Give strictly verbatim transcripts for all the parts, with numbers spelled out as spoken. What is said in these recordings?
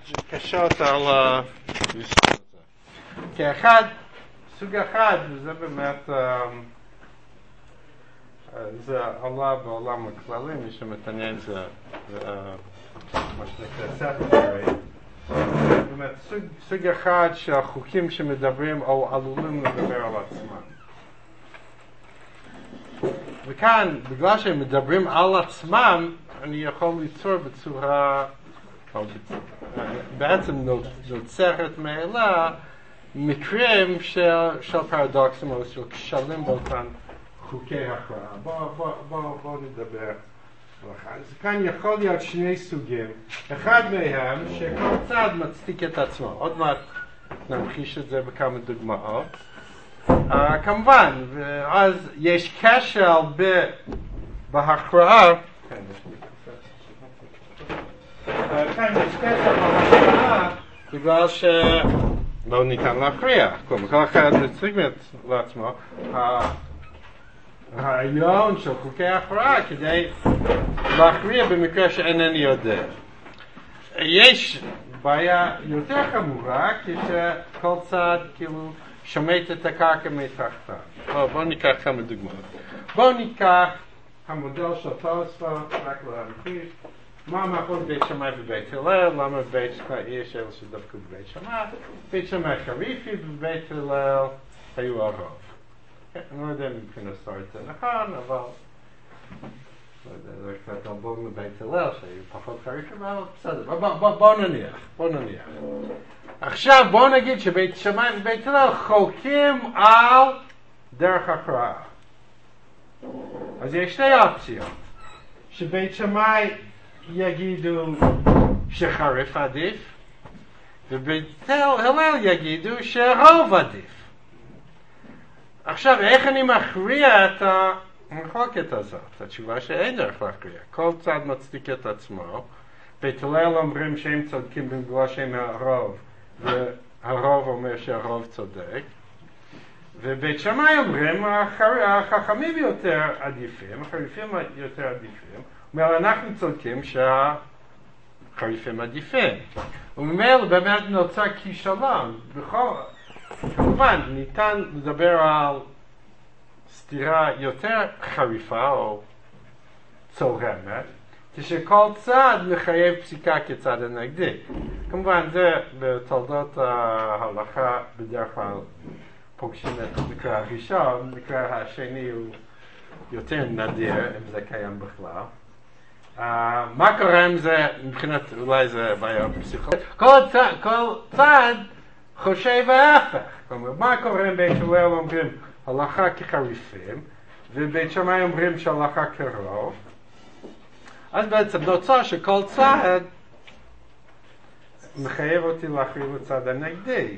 קשות על הריסון הזה. כי אחד, סוג אחד, וזה באמת, זה עולה בעולם הכללי, מי שמתעניין זה מה שנקרא ספרי. באמת, סוג, סוג אחד שהחוקים שמדברים או עלולים לדבר על עצמם. וכאן, בגלל שהם מדברים על עצמם, אני יכול ליצור בצורה, בעצם נוצרת מאלה, מקרים של, של פרדוקסים או של כשלים באותן חוקי הכרעה. בואו בוא, בוא, בוא נדבר. אז כאן יכול להיות שני סוגים. אחד מהם שכל צד מצדיק את עצמו. עוד מעט נמחיש את זה בכמה דוגמאות. Uh, כמובן, ואז יש כשל בהכרעה, כאן יש כשל בהכרעה בגלל שלא ניתן להכריע. כלומר, כל אחד מציג לעצמו הרעיון של חוקי הכרעה כדי להכריע במקרה שאינני יודע. יש בעיה יותר חמורה כשכל צד כאילו שומט את הקרקע מתחתיו. בואו בוא ניקח כמה דוגמאות. בואו ניקח המודל של תוספות, רק להמחיש. מה המחלוקת בית שמאי ובית הלל? למה בית יש אלה שדווקא בבית שמאי? בית שמאי חריפי ובבית הלל היו הרוב. אני לא יודע מבחינה היסטורית זה נכון, אבל לא יודע, זה קצת אלבום מבית הלל שהיו פחות חריפים, אבל בסדר. בואו נניח, בואו נניח. עכשיו בואו נגיד שבית שמאי ובית הלל חולקים על דרך הכרעה. אז יש שתי אופציות. שבית שמאי יגידו שחריף עדיף, ובית הלל יגידו שרוב עדיף. עכשיו, איך אני מכריע את המחלוקת הזאת? התשובה שאין דרך להכריע. כל צד מצדיק את עצמו. בית הלל אומרים שהם צודקים בגלל שהם הרוב, והרוב אומר שהרוב צודק. ובית שמאי אומרים, החכמים יותר עדיפים, החריפים יותר עדיפים. אומר, אנחנו צודקים שהחריפים עדיפים. וממילא באמת נוצר כישלון. בכל... כמובן, ניתן לדבר על סתירה יותר חריפה או צורמת, כשכל צד מחייב פסיקה כצד הנגדי. כמובן, זה בתולדות ההלכה בדרך כלל פוגשים את המקרה הראשון, המקרה השני הוא יותר נדיר, אם זה קיים בכלל. Uh, מה קורה עם זה, מבחינת אולי זה בעיה פסיכולוגית? כל צד, כל צד חושב ההפך. כלומר, מה קורה אם בית הלל אומרים הלכה כחריפים, ובית שמאי אומרים שהלכה כרוב? אז בעצם נוצר שכל צד מחייב אותי להכריע לצד הנגדי,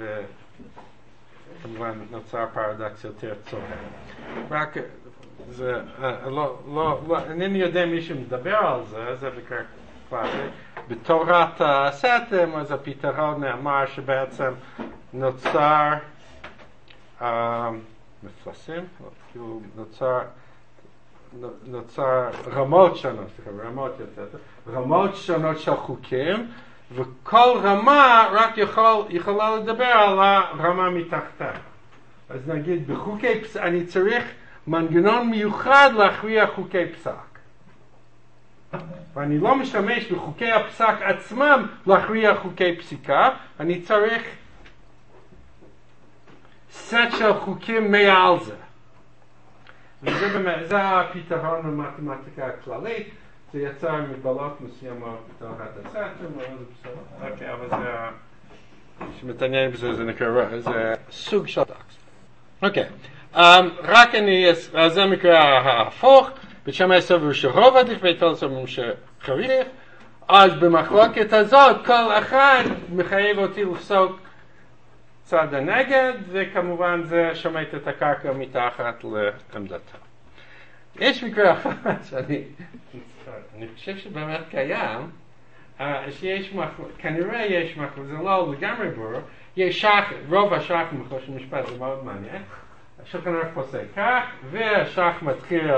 וכמובן נוצר פרדוקס יותר צורם. רק זה, לא, לא, לא, אינני יודע מי שמדבר על זה, זה בקרה קלאסי. בתורת הסתם, אז הפתרון נאמר שבעצם נוצר מפלסים, כאילו נוצר, נוצר רמות שונות, רמות יותר, רמות שונות של חוקים, וכל רמה רק יכול, יכולה לדבר על הרמה מתחתיה. אז נגיד, בחוקי פסק, אני צריך מנגנון מיוחד להכריע חוקי פסק. ואני לא משתמש בחוקי הפסק עצמם להכריע חוקי פסיקה, אני צריך סט של חוקים מעל זה. וזה באמת, זה הפתרון במתמטיקה הכללית, זה יצר מגבלות מסוימות בתורת הסתום, אבל זה בסדר. אוקיי, אבל זה, שמתעניין בזה, זה נקרא, זה סוג של דקס. אוקיי, רק אני, זה מקרה ההפוך, בית שמאי סובר שרוב עדיף, בית הלל סובר שחריף, אז במחלוקת הזאת כל אחד מחייב אותי לפסוק צד הנגד, וכמובן זה שומט את הקרקע מתחת לעמדתה. יש מקרה אחד שאני אני חושב שבאמת קיים, שיש מחלוקת, כנראה יש מחלוקת, זה לא לגמרי ברור, יש שח, רוב השח מחוש המשפט, זה מאוד מעניין, השולחן ערוך פוסק כך, והשח מתחיל,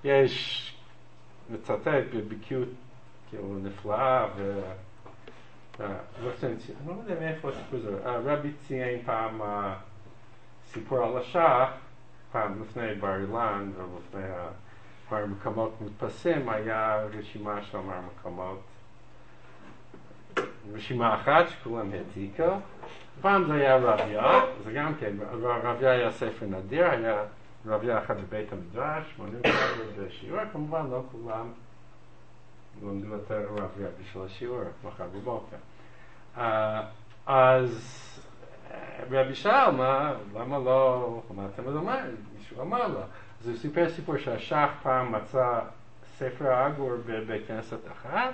יש מצטט בבקיאות כאילו נפלאה אני לא יודע מאיפה הסיפור הזה, רבי ציין פעם סיפור על השח, פעם לפני בר אילן ולפני כמה מקומות מודפסים, היה רשימה של כמה מקומות, רשימה אחת שכולם העתיקו, פעם זה היה רביה, זה גם כן, רביה היה ספר נדיר, היה רביה אחד בבית המדרש, שמונים חבר'ה בשיעור, כמובן לא כולם למדו יותר רביה בשביל השיעור, מחר בבוקר. Uh, אז רבי שאל, מה, למה לא, מה אתם אומר? מישהו אמר לו. אז הוא סיפר סיפור שהשח פעם מצא ספר האגור בבית כנסת אחת,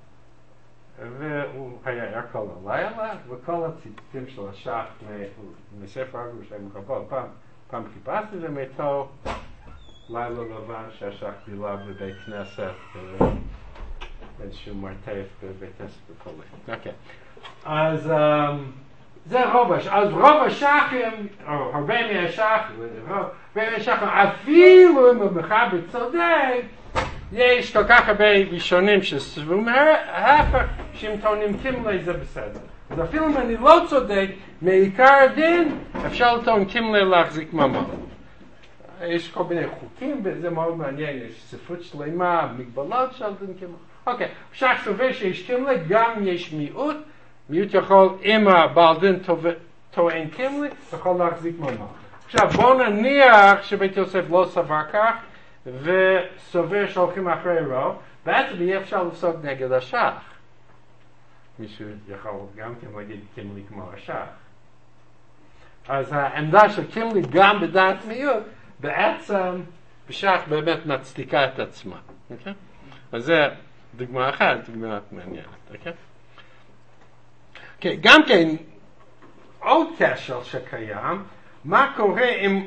והוא היה ער כל הלילה, וכל הציטוטים של השח מספר האגור שהם רבות, פעם, פעם חיפשתי זה מאיתו לילה לבן שהשח בילה בבית כנסת, איזשהו מרתף בבית כנסת בפולין. אוקיי. אז זה רוב השחים, אז רוב השחים, או הרבה מהשחים, הרבה מהשחים, אפילו אם המחבר צודק, יש כל כך הרבה ראשונים שסברו מההפך, שהם טוענים קימלי זה בסדר. אז אפילו אם אני לא צודק, מעיקר הדין, אפשר לטעון קימלי להחזיק ממון. יש כל מיני חוקים, וזה מאוד מעניין, יש ספרות שלמה, מגבלות של דין קימלי. אוקיי, שח סובר שיש קימלי, גם יש מיעוט, מיעוט יכול, אם הבעל דין טוען קימלי, יכול להחזיק ממון. עכשיו, בואו נניח שבית יוסף לא סבר כך, וסובר שהולכים אחרי רוב, בעצם יהיה אפשר לפסוק נגד השח. מישהו יכול גם כן להגיד קימלי כמו השח. אז העמדה של קימלי גם בדעת מיעוט, בעצם בשח באמת מצדיקה את עצמה. אוקיי? אז זה דוגמה אחת, דוגמה מעניינת. אוקיי? Okay, גם כן, עוד קשר שקיים, מה קורה אם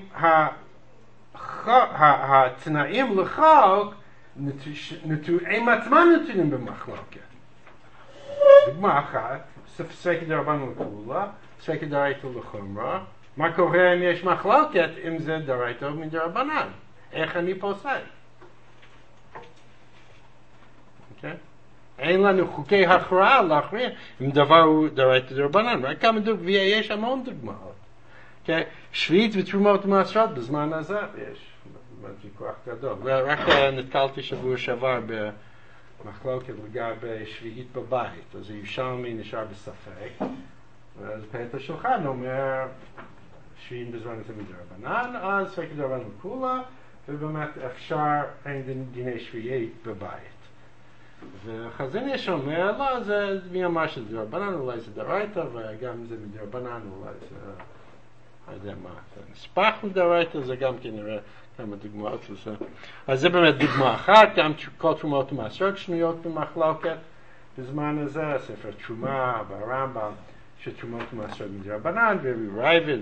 התנאים לחוק הם עצמם נתונים במחלוקת. דוגמה אחת, ספק דרבנן לכולה, ספק דרייתא לחומרה, מה קורה אם יש מחלוקת אם זה דרייתא מדרבנן? איך אני פוסק? אוקיי? Okay? אין לנו חוקי הכרעה להכריע אם דבר הוא דרייתא דרבנן. רק כמה דוגמאות, ויש המון דוגמאות. שביעית ותרומות ומעשרות בזמן הזה יש ויכוח גדול. רק נתקלתי שבוע שעבר במחלוקת לגבי שביעית בבית. אז ירושלמי נשאר בספק. ואז פרט השולחן אומר שביעית בזמן הזה מדרבנן, אז ספק דרבנן לכולה, ובאמת אפשר אין דיני שביעית בבית. וחזון יש אומר, לא, זה מי אמר שזה דרבנן, אולי זה דרייתא, וגם זה מדרבנן, אולי זה, אני יודע מה, זה נספח מדרייתא, זה גם כן נראה כמה דוגמאות לזה. אז זה באמת דוגמה אחת, גם כל תרומות ומעשרות שנויות במחלוקת בזמן הזה, ספר תרומה והרמב"ם, שתרומות ומעשרות מדרבנן, ורייבד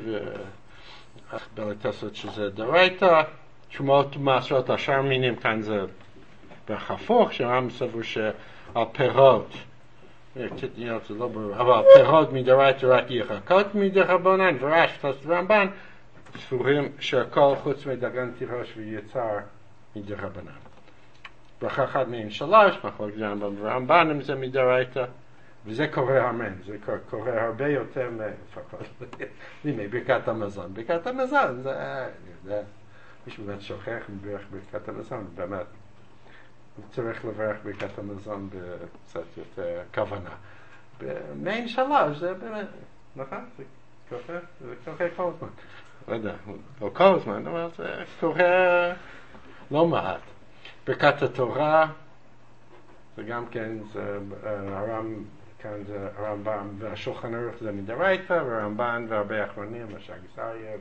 ובלתסות שזה דרייתא, תרומות ומעשרות השאר מינים, כאן זה בחפוך, שהרמב"ם סבור שעל פירות, קטניות זה לא ברור, אבל פירות מדרייתא רק ירקות מדרבנן, ורש פסט רמב"ן, סבורים שהכל חוץ מדגן תירוש ויצר מדרבנן. ברכה אחת מהם שלוש, מחלוקת רמב"ם ורמב"ן אם זה מדרייתא, וזה קורה אמן, זה קורה הרבה יותר מפחות, הנה ברכת המזון, ברכת המזון, זה, אני יודע, מישהו באמת שוכח מברך ברכת המזון, באמת. צריך לברך ברכת המזון בקצת יותר כוונה. במין שלוש זה באמת, נכון? זה קורה, זה קורה כל הזמן. לא יודע, לא כל הזמן, אבל זה קורה לא מעט. ברכת התורה, זה גם כן, זה הרם, כאן זה הרמב"ם והשולחן ערוך זה מדרייתא, והרמב"ן והרבה אחרונים, הש"ג אריה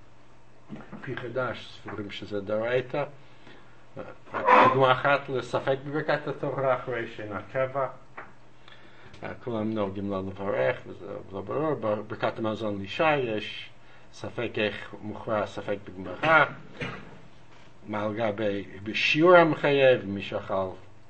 ופי חדש, סבורים שזה דרייתא. דוגמה אחת לספק בברכת התורה אחרי שינה קבע. כולם נוהגים לא לברך, וזה לא ברור. בברכת המזון לאישה יש ספק איך מוכרע ספק בגמרא. מה לגבי בשיעור המחייב, מי שאכל,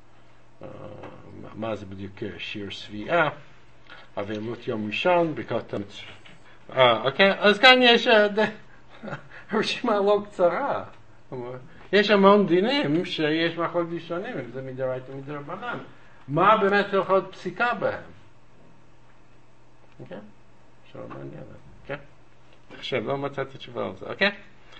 מה זה בדיוק שיעור שביעה. אבלות יום ראשון, ברכת המצווה. אוקיי, אז כאן יש רשימה לא קצרה. יש המון דינים שיש מחלוקת ראשונים, אם זה מדרייתא ומדרבנן. מה באמת הלכות פסיקה בהם? אוקיי? שאלה מעניינת, אוקיי? תחשב, לא מצאתי תשובה על זה, אוקיי?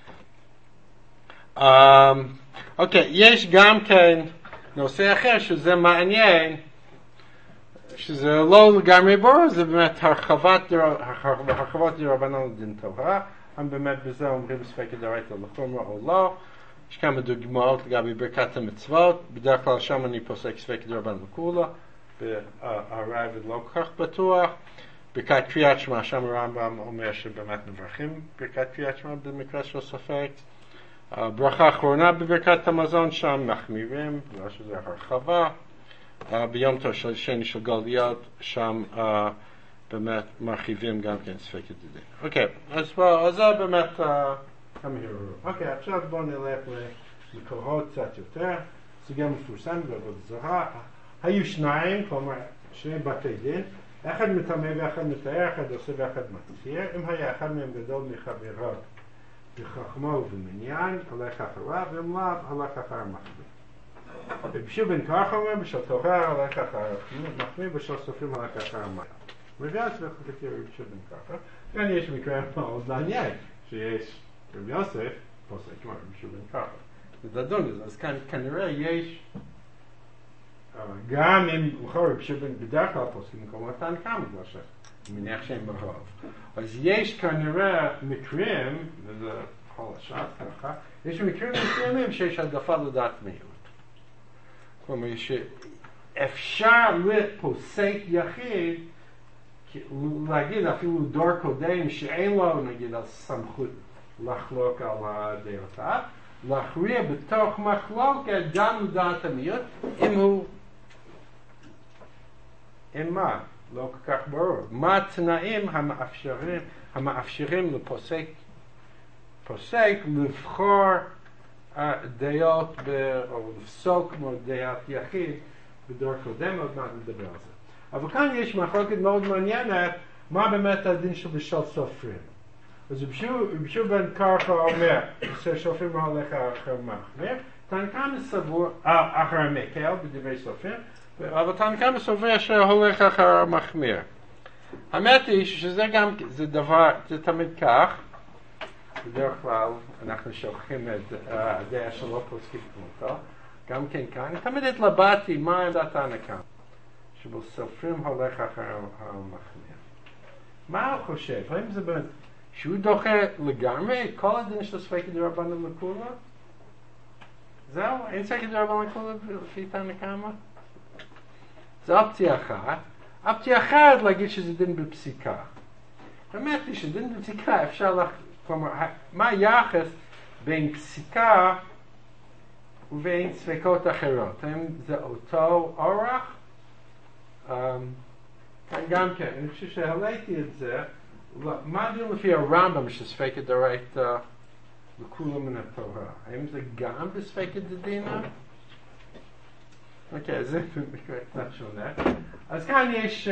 אוקיי, יש גם כן נושא אחר שזה מעניין, שזה לא לגמרי ברור, זה באמת הרחבת דרבנן לדין תורה, הם באמת בזה אומרים ספק דאורייתא לחומרה או לא, יש כמה דוגמאות לגבי ברכת המצוות, בדרך כלל שם אני פוסק ספק דרבנן לכולה, והרב לא כל כך בטוח, ברכת קריאת שמע, שם הרמב"ם אומר שבאמת מברכים ברכת קריאת שמע במקרה של ספק, ברכה האחרונה בברכת המזון, שם מחמירים, בגלל שזה הרחבה, ביום טוב של שני של גלויות, שם באמת מרחיבים גם כן ספק ידידים. אוקיי, אז זה באמת כמה הרהורים. אוקיי, עכשיו בואו נלך למקורות קצת יותר, סוגיה מפורסמת בעבודה זרה. היו שניים, כלומר שני בתי דין, אחד מטמא ואחד מתאר, אחד עושה ואחד מצהיר. אם היה אחד מהם גדול מחבריו בחכמו ובמניין, הולך אחריו, ואם לאו, הולך אחר מחמיר. ובשביל בן כך אומר, בשביל תורה הולך אחר מחמיר, בשביל סופרים הולך אחר מחמיר. ואז אנחנו תכיר בשביל בן ככה. כאן יש מקרה מאוד מעניין, שיש רב יוסף, פוסק כמו בשביל בן ככה. זה לדון לזה, אז כאן כנראה יש, גם אם בחור בשביל בן בדרך כלל פוסקים כמו מתן כמה, בגלל שאני מניח שהם ברוב. אז יש כנראה מקרים, וזה כל השעת ככה, יש מקרים מסוימים שיש העדפה לדעת מיעוט. כלומר, שאפשר לפוסק יחיד, להגיד אפילו דור קודם שאין לו, נגיד, סמכות לחלוק על הדעותיו, להכריע בתוך מחלוקת גם לדעת המיעוט, אם הוא, אם מה? לא כל כך ברור. מה התנאים המאפשרים, המאפשרים לפוסק, פוסק לבחור דעות, או לפסוק כמו דעת יחיד בדור קודם, עוד מעט נדבר על זה. אבל כאן יש מחלוקת מאוד מעניינת, מה באמת הדין של בשל סופרים. אז בשביל בן ככה אומר, שסופרים הולך אחר מחמיר, תנקם סבור, אחר מקל בדברי סופרים, אבל תנקם סובר שהולך אחר מחמיר. האמת היא שזה גם, זה דבר, זה תמיד כך, בדרך כלל אנחנו שוכחים את הדעה שלא פוסקים כמותו, גם כן כאן, תמיד התלבטתי מה עמדת הנקם, שבסופרים הולך אחר המחמיר. מה הוא חושב? האם זה באמת, שהוא דוחה לגמרי את כל הדין של ספק דרבנן לכולה? זהו, אין ספק דרבנן לכולה לפי תנא-קמא? זו אופציה אחת. אופציה אחרת להגיד שזה דין בפסיקה. באמת היא שדין בפסיקה אפשר לך, כלומר, מה היחס בין פסיקה ובין ספקות אחרות? האם זה אותו אורח? כאן גם כן, אני חושב שהעליתי את זה, מה הדין לפי הרמב"ם שספקת דאורייתא לכולה מן התורה? האם זה גם בספקת דדינא? אוקיי, זה מקרה קצת שונה. אז כאן יש,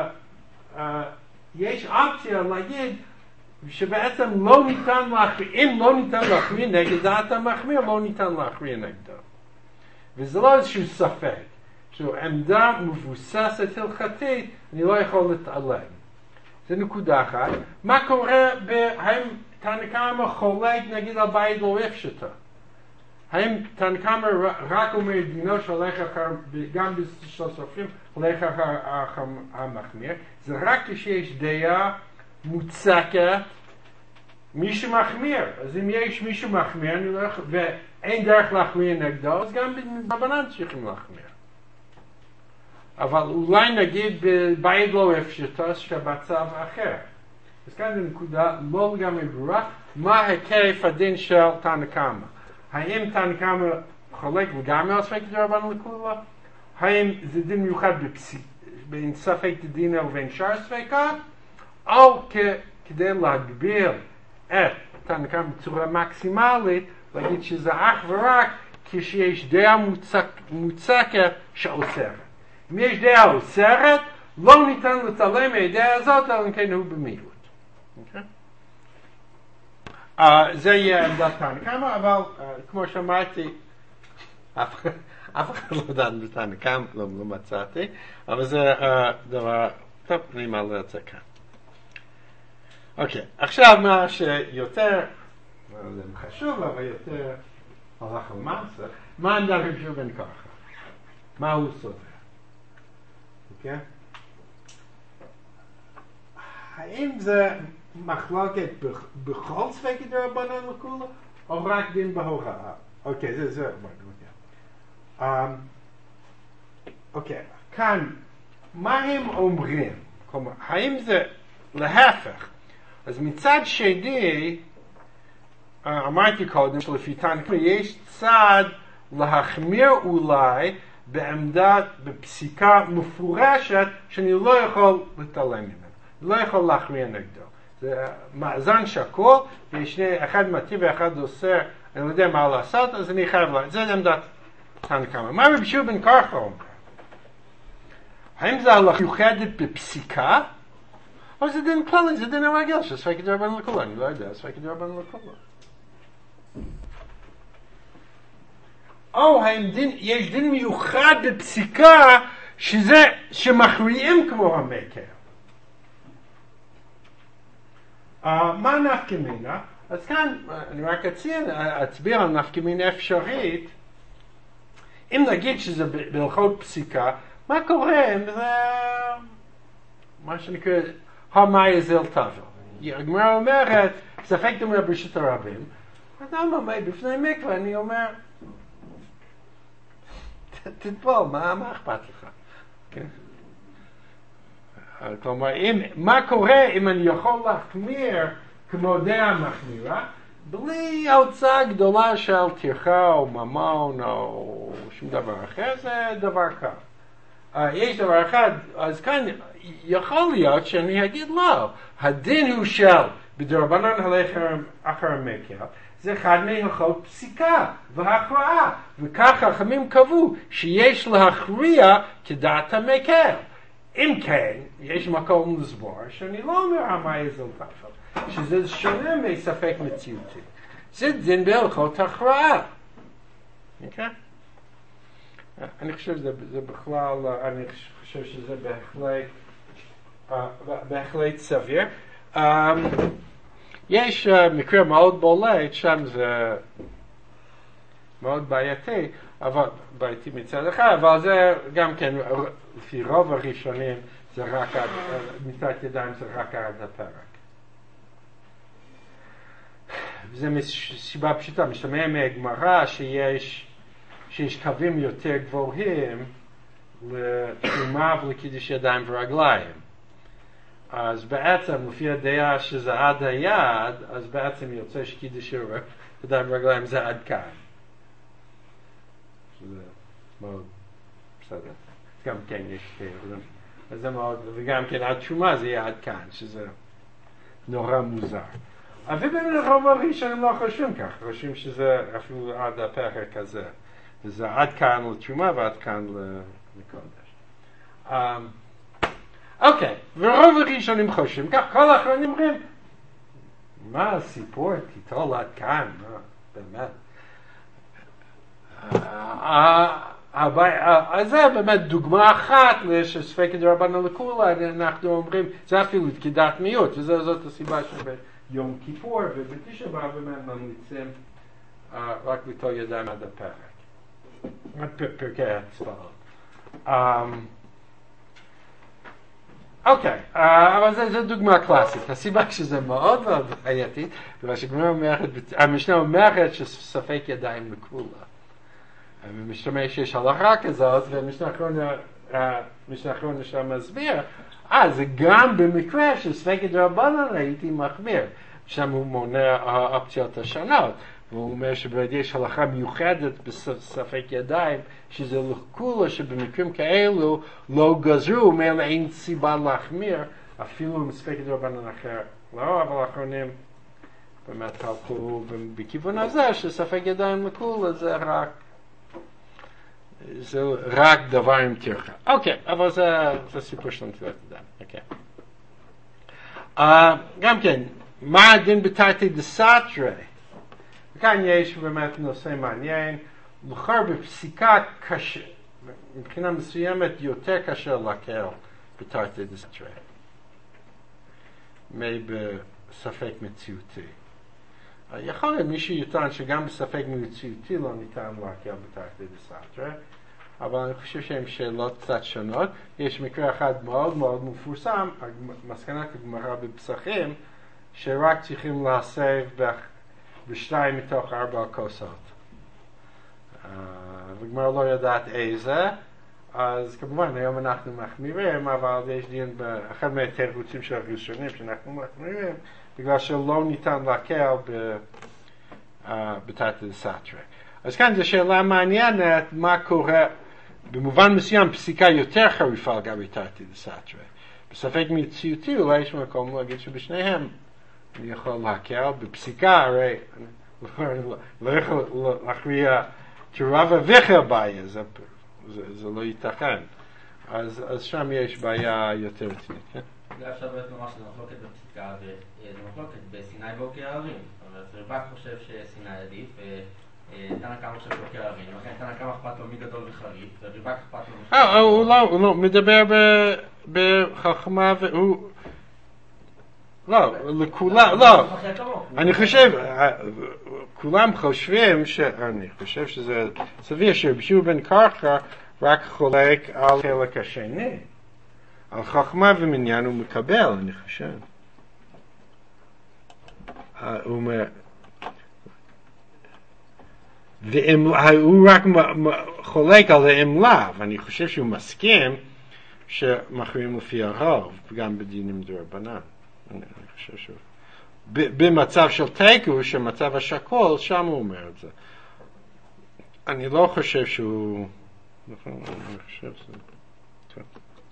יש אופציה להגיד שבעצם לא ניתן להכריע, אם לא ניתן להכריע נגד דעת המחמיר, לא ניתן להכריע נגדו. וזה לא איזשהו ספק, שהוא עמדה מבוססת הלכתית, אני לא יכול להתעלם. זה נקודה אחת. מה קורה, האם תנא-קמא חולק נגיד על בית לא הפשטה? האם תנא-קמא רק אומר דינו שהולך אחר, גם בשביל סופרים, הולך אחר המחמיר? זה רק כשיש דעה מוצקת, מישהו מחמיר. אז אם יש מישהו מחמיר, אני לא, ואין דרך להחמיר נגדו, אז גם בבנן צריכים להחמיר. אבל אולי נגיד בבית לא הפשטה שבמצב אחר. אז כאן זו נקודה לא לגמרי ברורה, מה היקף הדין של תנא-קמא? האם תנא-קמא חולק לגמרי על ספק דרבנן לכולה? האם זה דין מיוחד בין ספק דדינא ובין שאר ספקות? או כדי להגביל את תנא-קמא בצורה מקסימלית, להגיד שזה אך ורק כשיש דעה מוצק, מוצקת שאוסרת. אם יש דעה אוסרת, לא ניתן להתעלם מהדעה הזאת, אלא אם כן הוא במיעוט. אוקיי? זה יהיה עמדת תנא-קמא, אבל כמו שאמרתי, אף אחד לא דן בתנא-קמא, לא מצאתי, אבל זה דבר, טוב, אני מעלה את זה כאן. אוקיי, עכשיו מה שיותר, זה חשוב, אבל יותר הלך למעשה, מה עמדה רבי יהושע בן קרחה? מה הוא סובר? אוקיי? האם זה מחלוקת בכל ספקי דרבנן לכולה, או רק דין בהוראה? אוקיי, זה זה. אוקיי, כאן, מה הם אומרים? כלומר, האם זה להפך? אז מצד שני, אמרתי קודם שלפי תנא, יש צד להחמיר אולי בעמדת, בפסיקה מפורשת שאני לא יכול להתעלם ממנו, לא יכול להחמיר נגדו. זה מאזן שקול, יש שני, אחד מתיר ואחד אוסר, אני לא יודע מה לעשות, אז אני חייב לה, זה עמדת תנא קמא. מה רבי יהושע בן קרחה אומר? האם זה הלכה מיוחדת בפסיקה? או זה דין כללי, זה דין הרגיל, שספקי דרבנן לכולה, אני לא יודע, ספקי דרבנן לכולה. או האם דין, יש דין מיוחד בפסיקה, שזה, שמכריעים כמו המקל. Uh, מה נפקא מינה? אז כאן, אני רק אציין, אצביע על נפקא מינה אפשרית, אם נגיד שזה בהלכות פסיקה, מה קורה אם זה, מה שנקרא, המאי זל תבל. הגמרא אומרת, ספק דומה ברשות הרבים, אדם עומד בפני מקווה, אני אומר, תטבול, מה, מה אכפת לך? כן? כלומר, אם, מה קורה אם אני יכול להחמיר כמו דעה מחמירה, בלי ההוצאה גדולה של טרחה או ממון או שום דבר אחר, זה דבר קל. Uh, יש דבר אחד, אז כאן יכול להיות שאני אגיד לא, הדין הוא של בדרבנן הלך אחר המקל, זה אחד מהלכות פסיקה והכרעה, וכך חכמים קבעו שיש להכריע כדעת המקל. אם כן, יש מקום לסבור שאני לא אומר המאי זל תבל, שזה שונה מספק מציאותי. זה דין בהלכות הכרעה. אוקיי? אני חושב שזה בכלל, אני חושב שזה בהחלט, בהחלט סביר. יש מקרה מאוד בולט, שם זה מאוד בעייתי, אבל בעייתי מצד אחד, אבל זה גם כן, לפי רוב הראשונים, זה רק עד, מצד ידיים זה רק עד הפרק. וזה מסיבה פשוטה, משתמע מהגמרא שיש, שיש קווים יותר גבוהים לתרומה ולקידוש ידיים ורגליים. אז בעצם, לפי הדעה שזה עד היד, אז בעצם יוצא שקידוש ידיים ורגליים זה עד כאן. שזה מאוד בסדר. גם כן יש כאלה. אז זה מאוד, וגם כן עד תרומה זה יהיה עד כאן, שזה נורא מוזר. אבל בין הרוב הראשונים לא חושבים כך, חושבים שזה אפילו עד הפרק הזה. זה עד כאן לתרומה ועד כאן לקודש. אוקיי, ורוב הראשונים חושבים כך, כל האחרונים אומרים, מה הסיפור? תיטול עד כאן, באמת. אז זה באמת דוגמה אחת שספק דרבנן לכולה, אנחנו אומרים, זה אפילו כדעת מיעוט, וזאת הסיבה שביום כיפור ובתשעה באב באמת ממליצים רק ליטול ידיים עד הפרק. עד פרקי הצבעות. אוקיי, אבל זו דוגמה קלאסית. הסיבה שזה מאוד מאוד בעייתי, בגלל שגמרא אומרת, המשנה אומרת שספק ידיים לכולה. משתמע שיש הלכה כזאת, והמשנה האחרונה שם מסביר, אה, זה גם במקרה של ספק דרבנן הייתי מחמיר. שם הוא מונה האופציות השונות. והוא אומר שיש הלכה מיוחדת בספק ידיים, שזה לכולה שבמקרים כאלו לא גזרו, מאלה אין סיבה להחמיר, אפילו עם ספק דרבנן אחר. לא, אבל האחרונים באמת הלכו בכיוון הזה, שספק ידיים לכולה זה רק, זה רק דבר עם טרחה. אוקיי, אבל זה, זה סיפור של נטילת ידיים. אוקיי. Uh, גם כן, מה הדין בתרתי דסתרי? כאן יש באמת נושא מעניין, לכאורה בפסיקה קשה, מבחינה מסוימת יותר קשה להקל בתרתי דסתרי. ספק מציאותי. יכול להיות מישהו יטען שגם בספק מציאותי לא ניתן להקל בתרתי דסתרי, אבל אני חושב שהן שאלות קצת שונות. יש מקרה אחד מאוד מאוד מפורסם, מסקנת הגמרא בפסחים, שרק צריכים להסב בשתיים מתוך ארבע כוסות. והגמרא לא יודעת איזה, אז כמובן היום אנחנו מחמירים, אבל יש דין באחד מהתירוצים של הראשונים שאנחנו מחמירים, בגלל שלא ניתן להקל בתרתי דסתרי. אז כאן זו שאלה מעניינת, מה קורה, במובן מסוים פסיקה יותר חריפה לגבי תרתי דסתרי. בספק מציאותי אולי יש מקום להגיד שבשניהם אני יכול להקל, בפסיקה הרי לא יכול להכריע תרובה וחר בעיה, זה, זה, זה לא ייתכן. אז, אז שם יש בעיה יותר רצינית, כן? זה אפשר באמת לומר שזה מחלוקת בפסיקה, וזה מחלוקת בסיני ועוקר הרים. זאת אומרת, רב"ק חושב שסיני עדיף, תנא קמא חושב שעוקר הרים, ולכן תנא קמא אכפת לו מי גדול וחריף, ורב"ק אכפת לו מי... אה, הוא לא, הוא לא, מדבר בחכמה והוא... לא, לכולם, לא. אני חושב, כולם חושבים ש... אני חושב שזה סביר שרבי שמעון בן קרקע רק חולק על חלק השני. על חכמה ומניין הוא מקבל, אני חושב. הוא אומר... הוא רק חולק על האמלה, ואני חושב שהוא מסכים שמכריעים לפי הרוב, גם בדינים דרבנן. אני חושב שהוא... במצב של תיקו, שמצב השקול, שם הוא אומר את זה. אני לא חושב שהוא... נכון, אני חושב שזה... טוב.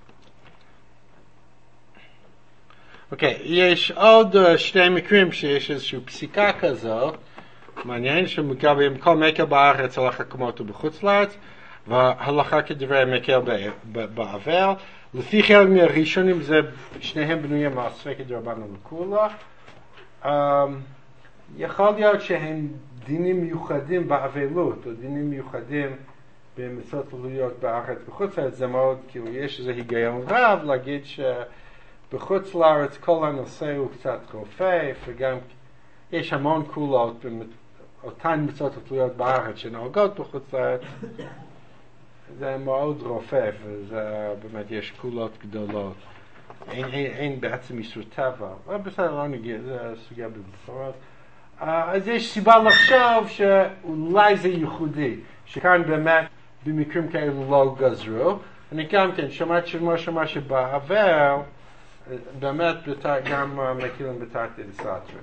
אוקיי, יש עוד שני מקרים שיש איזושהי פסיקה כזאת, מעניין שמוגע כל מקל בארץ הלכה כמותו בחוץ לארץ, והלכה כדברי מקל באבל. לפי חלק מהראשונים זה שניהם בנויים על ספק דרבנן לכולה. יכול להיות שהם דינים מיוחדים באבלות, או דינים מיוחדים במצוות תלויות בארץ בחוץ לארץ. זה מאוד, כאילו יש איזה היגיון רב להגיד שבחוץ לארץ כל הנושא הוא קצת רופף, וגם יש המון קולות אותן מצוות התלויות בארץ שנהוגות בחוץ לארץ. זה מאוד רופף, וזה באמת יש קולות גדולות. אין, אין, אין בעצם איסור טבע, אבל בסדר, לא נגיע, זה סוגיה במפורט. אז יש סיבה לחשוב שאולי זה ייחודי, שכאן באמת במקרים כאלו לא גזרו. אני גם כן שמעת שמה שמה שבאבל, באמת גם מכירים בתרתי דסתרי.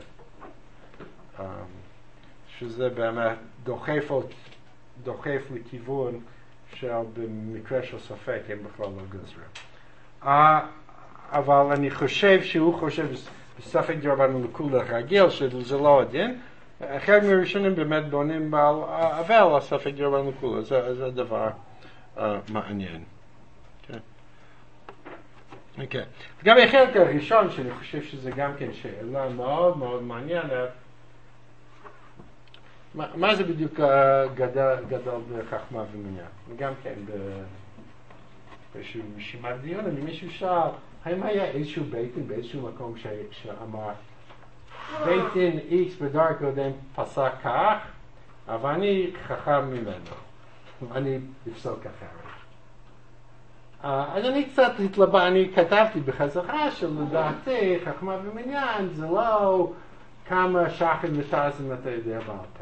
שזה באמת דוחף, דוחף לכיוון שבמקרה של ספק הם בכלל לא גזרו. Uh, אבל אני חושב שהוא חושב בספק דרבנן לכולה רגיל שזה לא הדין. אחד מהראשונים באמת בונים בעל אבל על ספק דרבנן לכולה. זה, זה דבר uh, מעניין. Okay. Okay. וגם החלק הראשון שאני חושב שזה גם כן שאלה מאוד מאוד מעניינת. מה, מה זה בדיוק גדל, גדל בחכמה ומניין? גם כן באיזשהו רשימת דיון, אני מישהו שאל, האם היה איזשהו בית דין באיזשהו מקום ש, שאמר בית דין איקס בדור קודם פסק כך, אבל אני חכם ממנו, ואני אפסוק אחרת. Uh, אז אני קצת התלבט, אני כתבתי בחזרה שלדעתי חכמה ומניין זה לא כמה שחד ותזם אתה יודע בעל פה.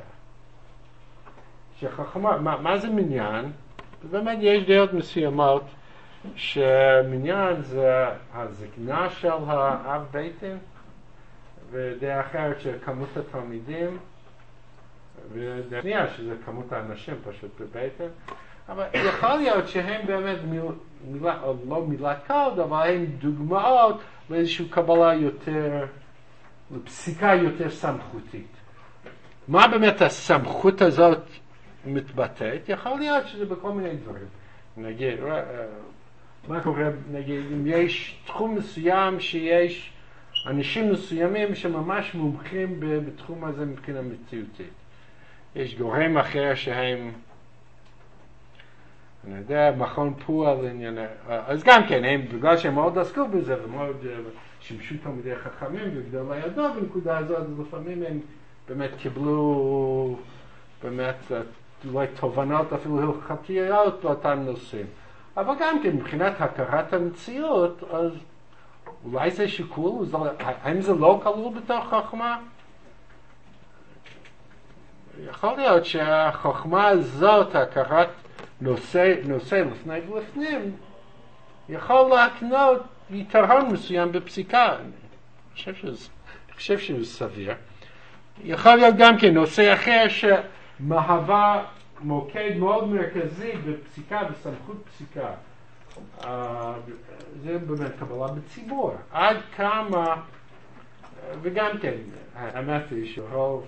שחכמה, מה, מה זה מניין? באמת יש דעות מסוימות שמניין זה הזקנה של האב ביתן, ודעה אחרת שכמות התלמידים, ודעה שנייה שזה כמות האנשים פשוט בביתן. אבל יכול להיות שהם באמת מיל, מילה, או לא מילת קוד, אבל הם דוגמאות לאיזושהי קבלה יותר, לפסיקה יותר סמכותית. מה באמת הסמכות הזאת מתבטאת? יכול להיות שזה בכל מיני דברים. נגיד, מה קורה, נגיד, אם יש תחום מסוים שיש אנשים מסוימים שממש מומחים בתחום הזה מבחינה מציאותית. יש גורם אחר שהם אני יודע, מכון פועל, אז גם כן, הם, בגלל שהם מאוד עסקו בזה, ומאוד שימשו תלמידי חכמים וגדולי הדור בנקודה הזאת, אז לפעמים הם באמת קיבלו, באמת, אולי תובנות אפילו הלכתיות באותם נושאים. אבל גם כן, מבחינת הכרת המציאות, אז אולי זה שיקול, האם זה לא כלול בתוך חוכמה? יכול להיות שהחוכמה הזאת, הכרת נושא, נושא לפני ולפנים, יכול להקנות יתרון מסוים בפסיקה. אני חושב שזה, אני חושב שזה סביר. יכול להיות גם כן נושא אחר שמהווה מוקד מאוד מרכזי בפסיקה, בסמכות פסיקה. Uh, זה באמת קבלה בציבור. עד כמה, וגם כן, האמת היא שרוב,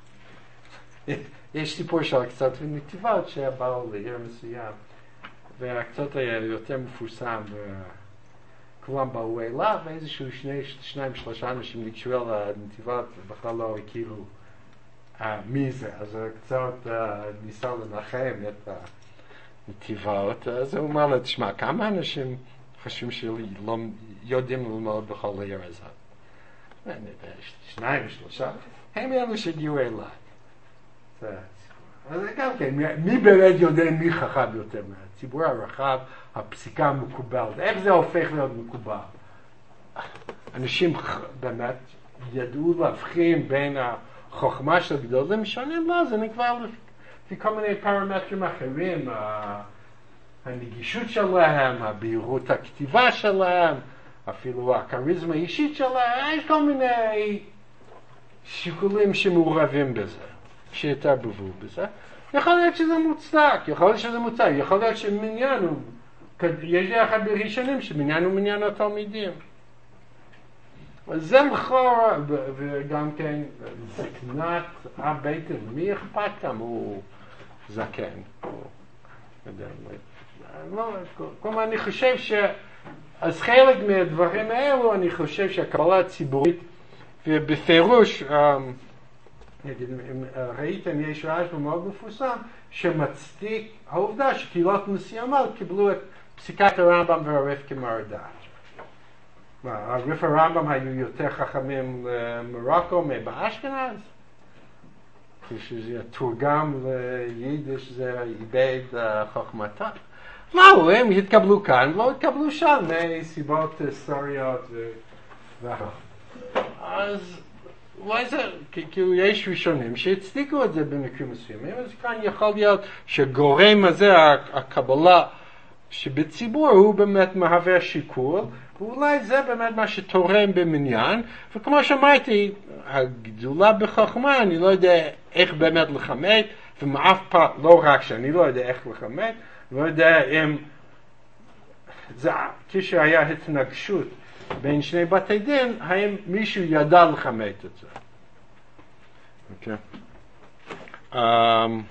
יש סיפור של הקצת ונתיבות שבאו לעיר מסוים, והקצת היה יותר מפורסם, וכולם באו אליו, ואיזשהו שני, שניים, שלושה אנשים ניגשו על הנתיבות, ובכלל לא הכירו uh, מי זה, אז הקצת uh, ניסה לנחם את הנתיבות, אז הוא אמר לה, תשמע, כמה אנשים חושבים שלא יודעים ללמוד בכל העיר הזאת? שניים, שלושה, הם אלו שהגיעו אליי. אז גם כן, מי באמת יודע מי חכם יותר מהציבור הרחב, הפסיקה המקובלת, איך זה הופך להיות מקובל? אנשים באמת ידעו להבחין בין החוכמה של גדולים שונים, לא, זה נקבע לפי כל מיני פרמטרים אחרים, הנגישות שלהם, הבהירות הכתיבה שלהם, אפילו הכריזמה האישית שלהם, יש כל מיני שיקולים שמעורבים בזה. שיתערבבו בזה. יכול להיות שזה מוצדק, יכול להיות שזה מוצדק, יכול להיות שמניין הוא, יש לי אחד בראשונים שמניין הוא מניין התלמידים. זה לכאורה, וגם כן, זקנת הביתן, מי אכפת כמה הוא זקן? כלומר, אני חושב ש... אז חלק מהדברים האלו, אני חושב שהקבלה הציבורית, ובפירוש, נגיד, אם ראיתם, יש רעש מאוד מפורסם שמצדיק העובדה שקהילות מסוימות קיבלו את פסיקת הרמב"ם והר"ף כמרדף. הר"ף הרמב"ם היו יותר חכמים למרוקו מבאשכנז? כשזה תורגם ליידיש זה איבד חוכמתה. לא, הם התקבלו כאן, לא התקבלו שם מסיבות היסטוריות והכל. אז אולי זה, כאילו יש ראשונים שהצדיקו את זה במקרים מסוימים, אז כאן יכול להיות שגורם הזה, הקבלה שבציבור הוא באמת מהווה שיקול, ואולי זה באמת מה שתורם במניין, וכמו שאמרתי, הגדולה בחוכמה, אני לא יודע איך באמת לכמת, ומאף פעם, לא רק שאני לא יודע איך לכמת, לא יודע אם, זה כשהיה התנגשות, בין שני בתי דין, האם מישהו ידע לכמת את זה? אוקיי. Okay. Um,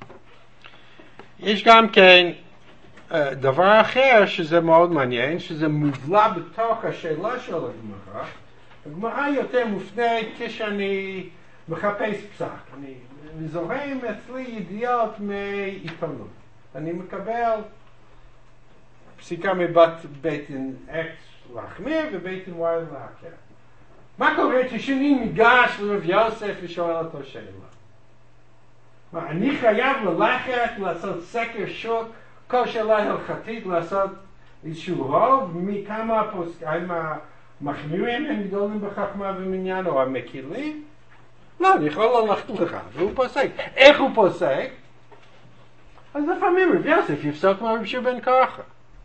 יש גם כן uh, דבר אחר שזה מאוד מעניין, שזה מובלע בתוך השאלה של הגמרא. הגמרא יותר מופנית כשאני מחפש פסק. אני, אני זורם אצלי ידיעות מעיתונות. אני מקבל פסיקה מבת בית דין X להחמיר ובית דין Y להקל. מה קורה כשאני ניגש לרב יוסף ושואל אותו שאלה? מה, אני חייב ללכת לעשות סקר שוק, כל שאלה הלכתית לעשות איזשהו רוב, מכמה הפוסקים המחמירים הם גדולים בחכמה ומניין או המקילים? לא, אני יכול ללכת לך, והוא פוסק. איך הוא פוסק? אז לפעמים רב יוסף יפסוק מהרב שיר בן ככה.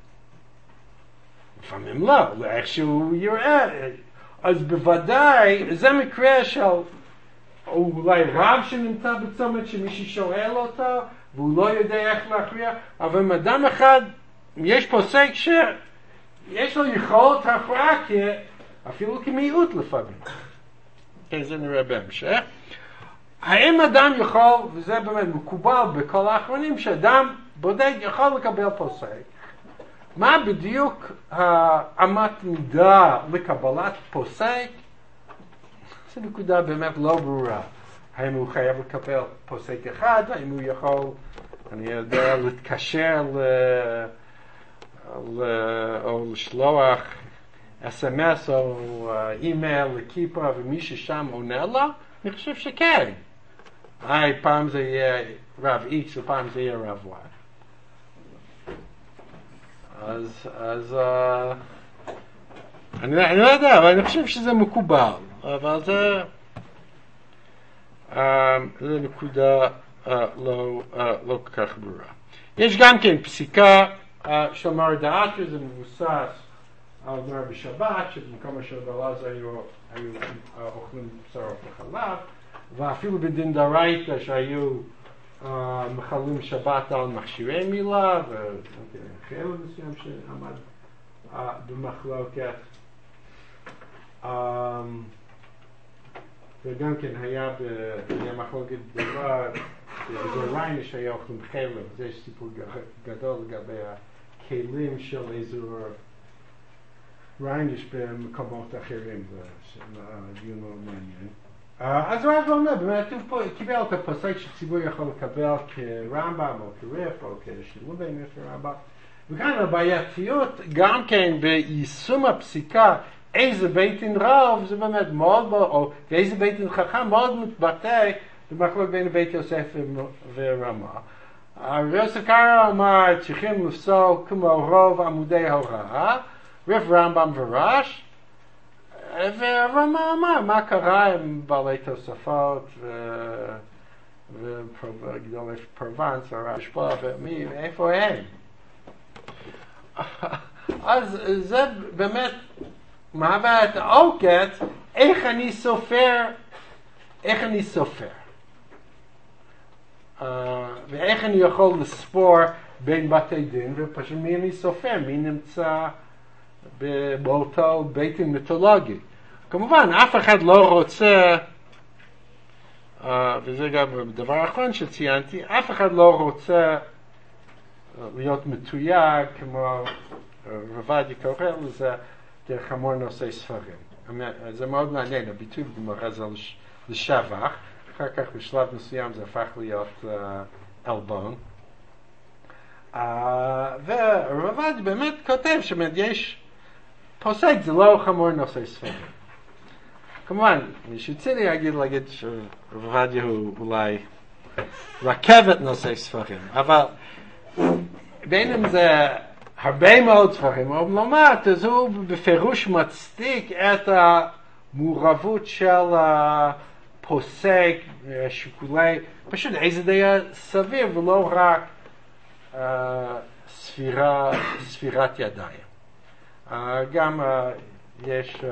לפעמים לא, איכשהו יראה. אז בוודאי, זה מקרה של אולי רב שנמצא בצומת שמישהו שואל אותו, והוא לא יודע איך להכריע, אבל עם אדם אחד, יש פוסק שיש לו יכולת הכרעה אפילו כמיעוט לפעמים. כן, זה נראה בהמשך. האם אדם יכול, וזה באמת מקובל בכל האחרונים, שאדם בודק יכול לקבל פוסק, מה בדיוק האמת מידה לקבלת פוסק? זו נקודה באמת לא ברורה. האם הוא חייב לקבל פוסק אחד, האם הוא יכול אני יודע להתקשר ל... ל... או לשלוח אס אם אס או אימייל לכיפה ומי ששם עונה לה, אני חושב שכן. היי, פעם זה יהיה רב X ופעם זה יהיה רב Y. אז, אז, uh, אני, אני לא יודע, אבל אני חושב שזה מקובל, אבל זה, uh, זה נקודה uh, לא, uh, לא כל כך ברורה. יש גם כן פסיקה uh, של מרדאטר, זה מבוסס על מר בשבת, שבמקום אשר בלעז היו, היו uh, אוכלים בשורות וחלב, ואפילו בדין דרייתא שהיו uh, מחללים שבת על מכשירי מילה, וחלק מסוים שעמד uh, במחלוקת. Um, וגם כן היה, ב, היה מחלוקת דבר, באזור ריינה שהיה אוכלים חלב, זה יש סיפור גדול לגבי הכלים של אזור ריינש במקומות אחרים, זה דיון מאוד מעניין. אז רב אומר, באמת הוא קיבל את הפוסק שציבור יכול לקבל כרמב"ם או כריף או כשילוב בין רמב"ם. וכאן הבעייתיות גם כן ביישום הפסיקה, איזה בית דין רב, זה באמת מאוד מאוד, או ואיזה בית דין חכם מאוד מתבטא במחלוקת בין בית יוסף ורמה. יוסף קארו אמר, צריכים לפסול כמו רוב עמודי ההוראה, ריף רמב"ם ורש, ורמה אמר, מה קרה עם בעלי תוספות וגדולי פרוונס, הרש פה, ומי, איפה הם? אז זה באמת מהווה את העוקץ, איך אני סופר, איך אני סופר. Uh, ואיך אני יכול לספור בין בתי דין, ופשוט מי אני סופר, מי נמצא באותו בית דין מיתולוגי. כמובן, אף אחד לא רוצה, uh, וזה גם הדבר האחרון שציינתי, אף אחד לא רוצה uh, להיות מתויג, כמו רבדי קורא לזה, דרך המון נושאי ספרים. זה מאוד מעניין, הביטוי בגמרא זה לשבח, אחר כך בשלב מסוים זה הפך להיות uh, אלבון. Uh, ורבד באמת כותב שיש פוסק, זה לא חמור נושאי ספרים. כמובן, מי שצריך להגיד להגיד שרבד הוא אולי רכבת נושאי ספרים, אבל בין אם זה הרבה מאוד ספרים, אבל לעומת, אז הוא בפירוש מצדיק את המעורבות של הפוסק, שיקולי, פשוט איזה די סביר ולא רק uh, ספירה, ספירת ידיים. Uh, גם uh, יש, uh,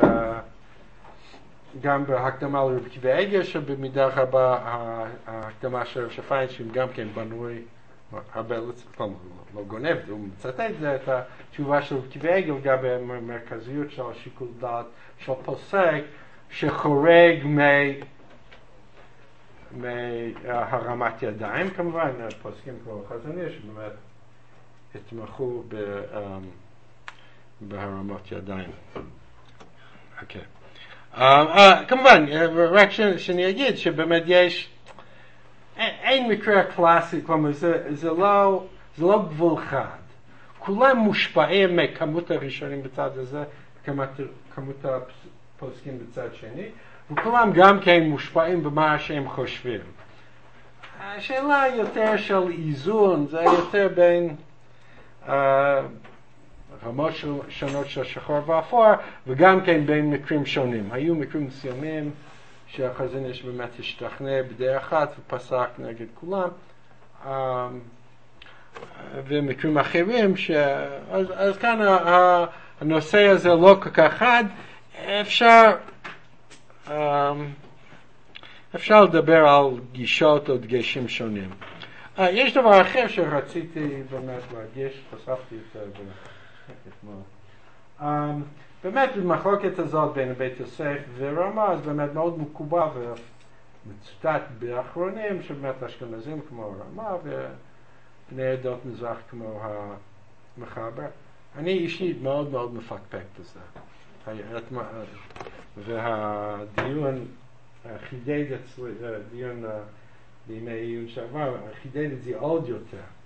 גם בהקדמה לרב עקיבא איגר, שבמידה רבה ההקדמה של רב שפיינשטיין גם כן בנוי הרבה, לא, לא גונב, הוא מצטט את זה, את התשובה של רב עקיבא איגר לגבי המרכזיות של שיקול דעת של פוסק שחורג מ... מהרמת ידיים, כמובן, פוסקים כמו חזון איש, שבאמת התמחו ב, um, בהרמת ידיים. אוקיי. Okay. Uh, uh, כמובן, רק ש, שאני אגיד שבאמת יש, אין, אין מקרה קלאסי, כלומר, זה, זה, לא, זה לא גבול חד. כולם מושפעים מכמות הראשונים בצד הזה, כמות, כמות הפוסקים בצד שני, וכולם גם כן מושפעים במה שהם חושבים. השאלה יותר של איזון, זה יותר בין uh, רמות שונות של שחור ואפור, וגם כן בין מקרים שונים. היו מקרים מסוימים שהחזון איש באמת השתכנע בדעה אחת ופסק נגד כולם, um, ומקרים אחרים, ש... אז, אז כאן הנושא הזה לא כל כך חד, אפשר Um, אפשר לדבר על גישות או דגשים שונים. Uh, יש דבר אחר שרציתי באמת להגיש, חשפתי את זה אתמול. Um, באמת במחלוקת הזאת בין בית יוסף ורמה, אז באמת מאוד מקובל ומצוטט באחרונים, שבאמת אשכנזים כמו רמה ובני עדות מזרח כמו המחבר. אני אישית מאוד מאוד מפקפק בזה. והדיון חידד אצלי, דיון בימי עיון שעבר, חידד את זה עוד יותר.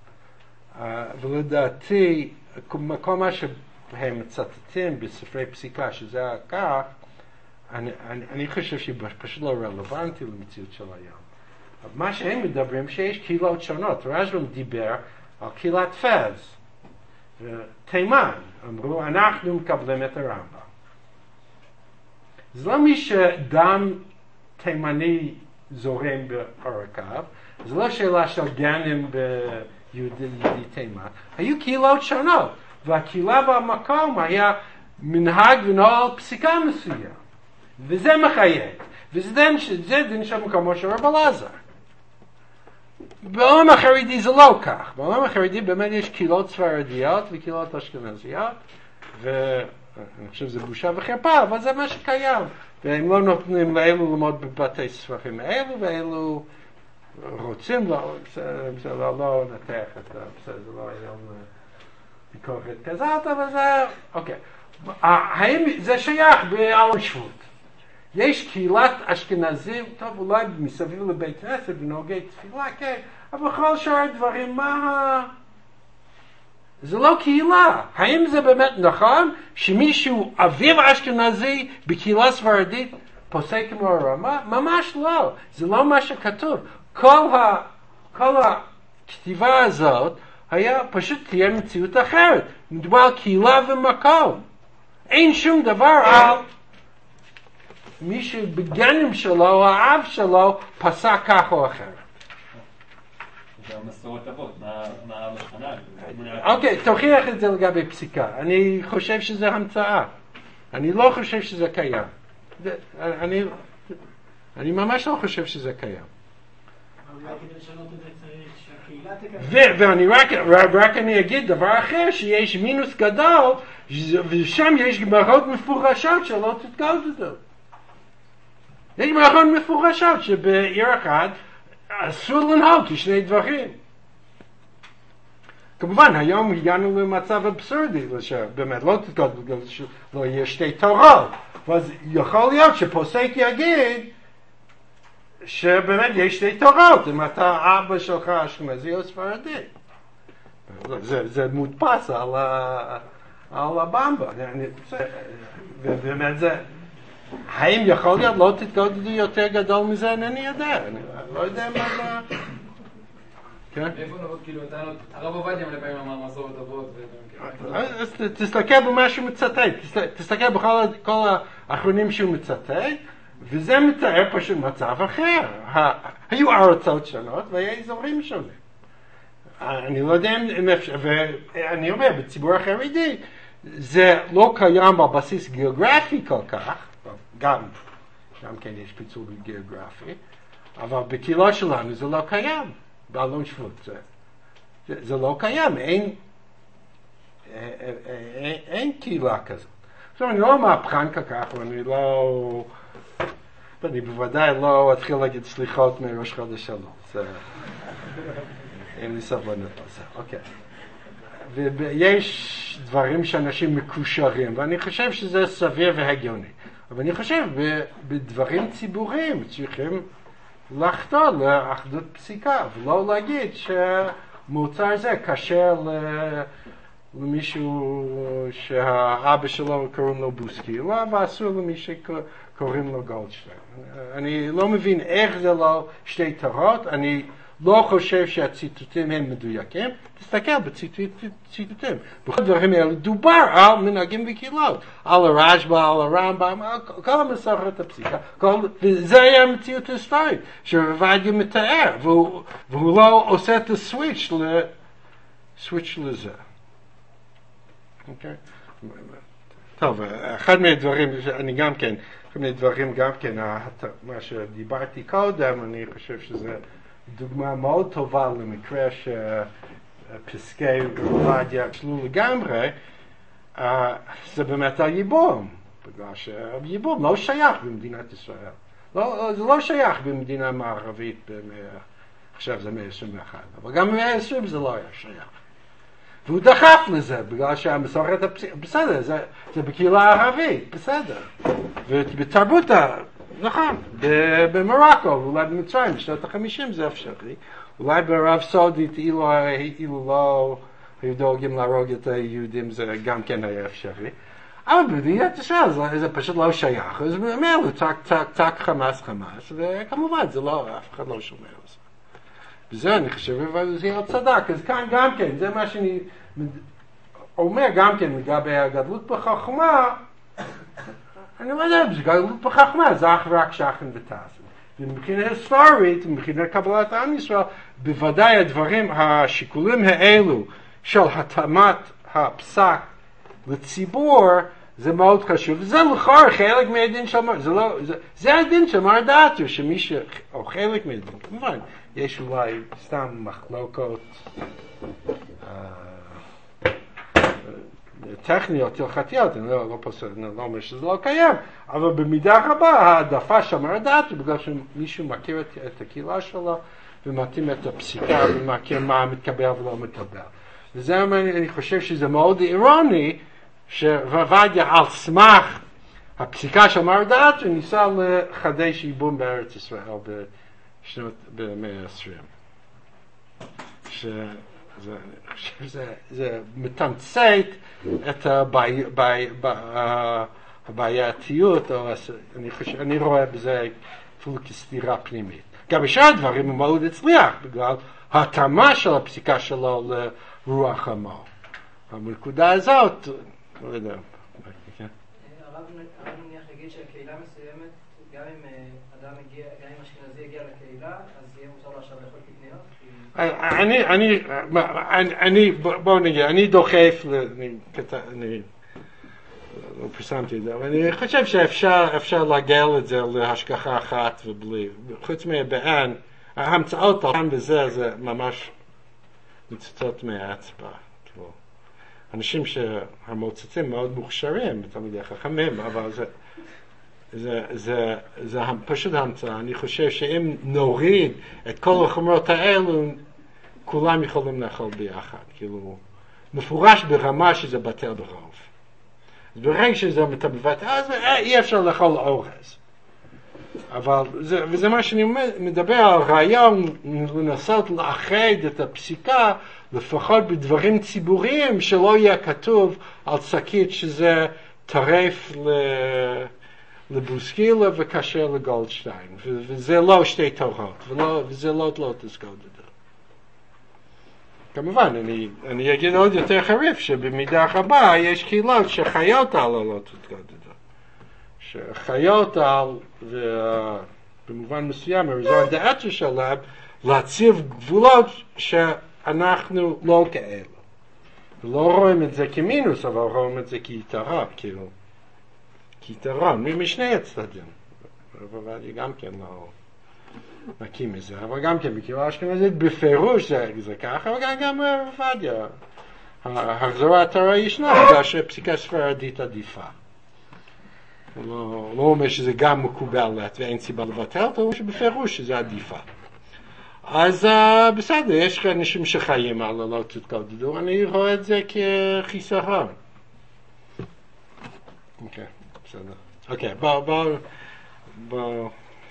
ולדעתי, כל מה שהם מצטטים בספרי פסיקה, שזה כך, אני, אני, אני חושב שפשוט לא רלוונטי למציאות של היום. מה שהם מדברים, שיש קהילות שונות. רשב"ם דיבר על קהילת פז. תימן, אמרו, אנחנו מקבלים את הרמב"ם. זה לא מי שדם תימני זורם בעורקיו, זה לא שאלה של גנים ביהודי תימן. היו קהילות שונות, והקהילה במקום היה מנהג ונוהל פסיקה מסוים. וזה מחייב. וזה דין, זה דין של מקומו של רב אלעזר. בעולם החרדי זה לא כך. בעולם החרדי באמת יש קהילות ספרדיות וקהילות אשכנזיות, ואני חושב שזה בושה וחרפה, אבל זה מה שקיים. והם לא נותנים לאלו ללמוד בבתי ספרים האלו, ואלו רוצים, לא, זה לא, לא נתח את זה, זה לא היום ביקורת כזאת, אבל זה, אוקיי. האם זה שייך בעלון שבות? יש קהילת אשכנזים, טוב, אולי מסביב לבית כנסת ונהוגי תפילה, כן, אבל בכל שאר דברים, מה... זה לא קהילה. האם זה באמת נכון שמישהו אביב אשכנזי בקהילה ספרדית פוסק כמו הרמה? ממש לא. זה לא מה שכתוב. כל, ה... כל הכתיבה הזאת היה פשוט תהיה מציאות אחרת. מדובר על קהילה ומקום. אין שום דבר על... מי שבגנים שלו, האב שלו, פסק כך או אחרת. זה המסורת אבות, מה המחנה? אוקיי, תוכיח את זה לגבי פסיקה. אני חושב שזה המצאה. אני לא חושב שזה קיים. אני, אני ממש לא חושב שזה קיים. אולי כדי לשנות את זה צריך שהקהילה תקבל. ואני רק, רק אני אגיד דבר אחר, שיש מינוס גדול, ושם יש גמרות מפורשות שלא תתקלדו. יש גמרות מפורשות שבעיר אחת אסור לנהוג כשני דברים. כמובן, היום הגענו למצב אבסורדי, שבאמת לא תתקלדו בגלל שלא יהיה שתי תורות. אז יכול להיות שפוסק יגיד שבאמת יש שתי תורות, אם אתה אבא שלך אשכנזי או ספרדי. זה, זה מודפס על, ה, על הבמבה. ובאמת זה, האם יכול להיות לא תתקודדו יותר גדול מזה? אינני יודע. אני לא יודע מה זה... כן? איפה נבות כאילו, הרב עובדיה מלא פעמים אמר מסורת אבות ו... אז תסתכל במה שהוא מצטט. תסתכל בכל האחרונים שהוא מצטט. וזה מתאר פשוט מצב אחר. היו ארצות שונות והיו אזורים שונים. אני לא יודע אם אפשר, ואני אומר, בציבור החרדי, זה לא קיים על בסיס גיאוגרפי כל כך, גם, גם כן יש פיצול גיאוגרפי, אבל בקהילה שלנו זה לא קיים, בעלון שבות. זה, זה, זה לא קיים, אין, אין, אין, אין קהילה כזאת. עכשיו, אני לא מהפכן כל כך, ואני לא... אני בוודאי לא אתחיל להגיד סליחות מראש חודש שלום. זה... אין לי סבלנות לזה. אוקיי. ויש דברים שאנשים מקושרים, ואני חושב שזה סביר והגיוני. אבל אני חושב בדברים ציבוריים צריכים לחתור לאחדות פסיקה, ולא להגיד שמוצר זה קשר למישהו שהאבא שלו קוראים לו בוסקי, לא, ואסור למי שקוראים לו גולדשטיין. אני לא מבין איך זה לא שתי תורות, אני לא חושב שהציטוטים הם מדויקים, תסתכל בציטוטים. בכל דברים האלה דובר על מנהגים וקהילות, על הרשב"א, על הרמב"ם, על כל המסורת הפסיקה, וזה היה המציאות היסטורית, שרבדיה מתאר, והוא, והוא לא עושה את הסוויץ' סוויץ' לזה. אוקיי? טוב, אחד מהדברים, אני גם כן, אחד מהדברים גם כן, מה שדיברתי קודם, אני חושב שזה דוגמה מאוד טובה למקרה שפסקי רבדיה שלו לגמרי, זה באמת הייבום, בגלל שהייבום לא שייך במדינת ישראל. לא, זה לא שייך במדינה מערבית, עכשיו זה מאה עשרים ואחת, אבל גם מאה עשרים זה לא היה שייך. והוא דחף לזה, בגלל שהמסורת הפסיקה, בסדר, זה, זה בקהילה הערבית, בסדר. ובתרבות, נכון, במרוקו, אולי במצרים, בשנות החמישים זה אפשרי, אולי ברב סודית, אילו, אילו לא היו דואגים להרוג את היהודים, זה גם כן היה אפשרי. אבל במדינת ישראל זה, זה פשוט לא שייך, אז ממילא צעק, צעק, צעק חמאס חמאס, וכמובן זה לא, אף אחד לא שומע על זה. וזה אני חושב, אבל זה יהיה צדק, אז כאן גם כן, זה מה שאני אומר גם כן, לגבי הגדלות בחוכמה, אני לא יודע, גדלות בחוכמה, זה אך רק שכן ותעשן. ומבחינה היסטורית, מבחינה קבלת עם ישראל, בוודאי הדברים, השיקולים האלו של התאמת הפסק לציבור, זה מאוד חשוב. זה לכאורה חלק מהדין של מר, זה לא, זה, זה הדין של מר דעתו, שמי ש... או חלק מהדין, כמובן, יש אולי סתם מחלוקות טכניות, הלכתיות, אני לא, לא פוסק, אני לא אומר שזה לא קיים, אבל במידה רבה העדפה של מר דעתו, בגלל שמישהו מכיר את, את הקהילה שלו, ומתאים את הפסיקה, ומכיר מה מתקבל ולא מתקבל. וזה אני, אני חושב שזה מאוד אירוני, שוועדיה על סמך הפסיקה של מר דעתו ניסה לחדש ייבום בארץ ישראל בשנות, במאה העשרים. שזה, אני חושב שזה, זה מתמצת את הבעי, בעי, בעי, הבעייתיות, או אני חושב, אני רואה בזה אפילו כסתירה פנימית. גם בשאר הדברים הוא מאוד הצליח, בגלל התאמה של הפסיקה שלו לרוח עמו. בנקודה הזאת, לא יודע. הרב נניח יגיד שקהילה מסוימת, גם אם אדם הגיע, גם אם אשכנזי הגיע לקהילה, אז יהיה מותר לו עכשיו לאכול קטניות? אני, אני, אני, בואו נגיד, אני דוחף, אני לא פרסמתי את זה, אבל אני חושב שאפשר להגל את זה להשגחה אחת ובלי. חוץ מהבען, ההמצאות כאן וזה, זה ממש מצטות מהאצבע. אנשים שהמוצצים מאוד מוכשרים, תלמידי חכמים, אבל זה, זה, זה, זה פשוט המצאה. אני חושב שאם נוריד את כל החומרות האלו, כולם יכולים לאכול ביחד. כאילו, מפורש ברמה שזה בטל ברוב. אז ברגע שזה מבטל, אז אי אפשר לאכול אורז. אבל זה, וזה מה שאני מדבר על רעיון, לנסות לאחד את הפסיקה, לפחות בדברים ציבוריים, שלא יהיה כתוב על שקית שזה טרף לבוסקילה וכשר לגולדשטיין. וזה לא שתי תורות, ולא, וזה לא לא תסגוד את זה. כמובן, אני, אני אגיד עוד יותר חריף, שבמידה רבה יש קהילות שחיות על לא תסגוד את זה. שחיות על, ובמובן מסוים, הרזון דעתו שלהם, להציב גבולות שאנחנו לא כאלה. לא רואים את זה כמינוס, אבל רואים את זה כיתרון, כאילו. כיתרון, משני הצדדים. אבל גם כן לא מקים מזה, אבל גם כן, בקהילה האשכנזית, בפירוש זה, זה ככה, וגם גם רבדיה. החזרה התורה ישנה, בגלל שפסיקה ספרדית עדיפה. לא, לא אומר שזה גם מקובלת ואין סיבה לבטל, אבל שבפירוש שזה עדיפה. אז uh, בסדר, יש אנשים שחיים על לא תתקודדו, אני רואה את זה כחיסרון. אוקיי, בסדר. אוקיי, בוא, בוא, בוא.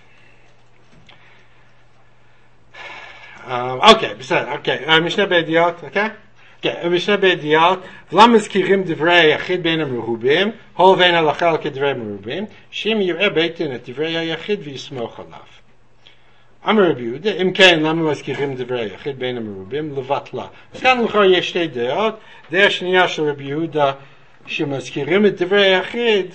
אוקיי, בסדר, אוקיי, משנה בידיעות, אוקיי? כן, משנה בידיעות, ולא מזכירים דברי היחיד בין המרובים, הול ואין הלכה כדברי מרובים, שאם יראה בית דין את דברי היחיד ויסמוך עליו. אמר רבי יהודה, אם כן, למה מזכירים דברי היחיד בין המרובים? לבטלה. אז כאן לכאורה יש שתי דעות, דעה שנייה של רבי יהודה, שמזכירים את דברי היחיד,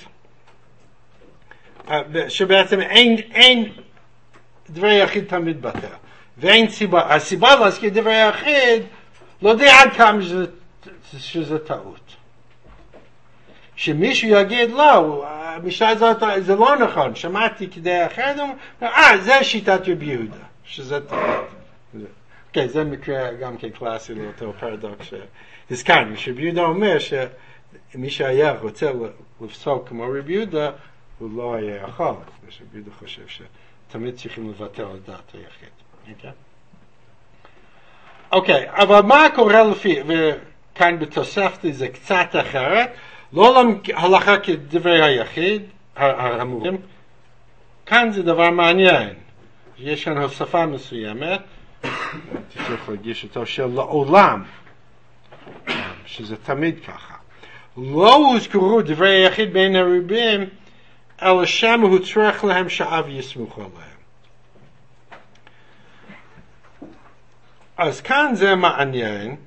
שבעצם אין, אין דברי היחיד תמיד בטל. ואין סיבה, הסיבה להזכיר דברי היחיד, לא יודע עד כמה שזה, שזה טעות. שמישהו יגיד, לא, המשנה הזאת, זה לא נכון, שמעתי כדי אחרת, אה, זה שיטת רבי יהודה, שזה טעות. אוקיי, זה מקרה גם כן קלאסי לאותו פרדוקס שהזכרנו, שרבי יהודה אומר שמי שהיה רוצה לפסוק כמו רבי יהודה, הוא לא היה יכול, ושרבי יהודה חושב שתמיד צריכים לבטל את דעת היחיד. אוקיי? אוקיי, אבל מה קורה לפי, וכאן בתוספתי זה קצת אחרת, לא הלכה כדברי היחיד, המורים, כאן זה דבר מעניין, יש כאן הוספה מסוימת, צריך להגיש אותו של לעולם, שזה תמיד ככה. לא הוזכרו דברי היחיד בין הרבים, אלא שם הוא צריך להם שעה ויסמוך עליהם. אז כאן זה מעניין,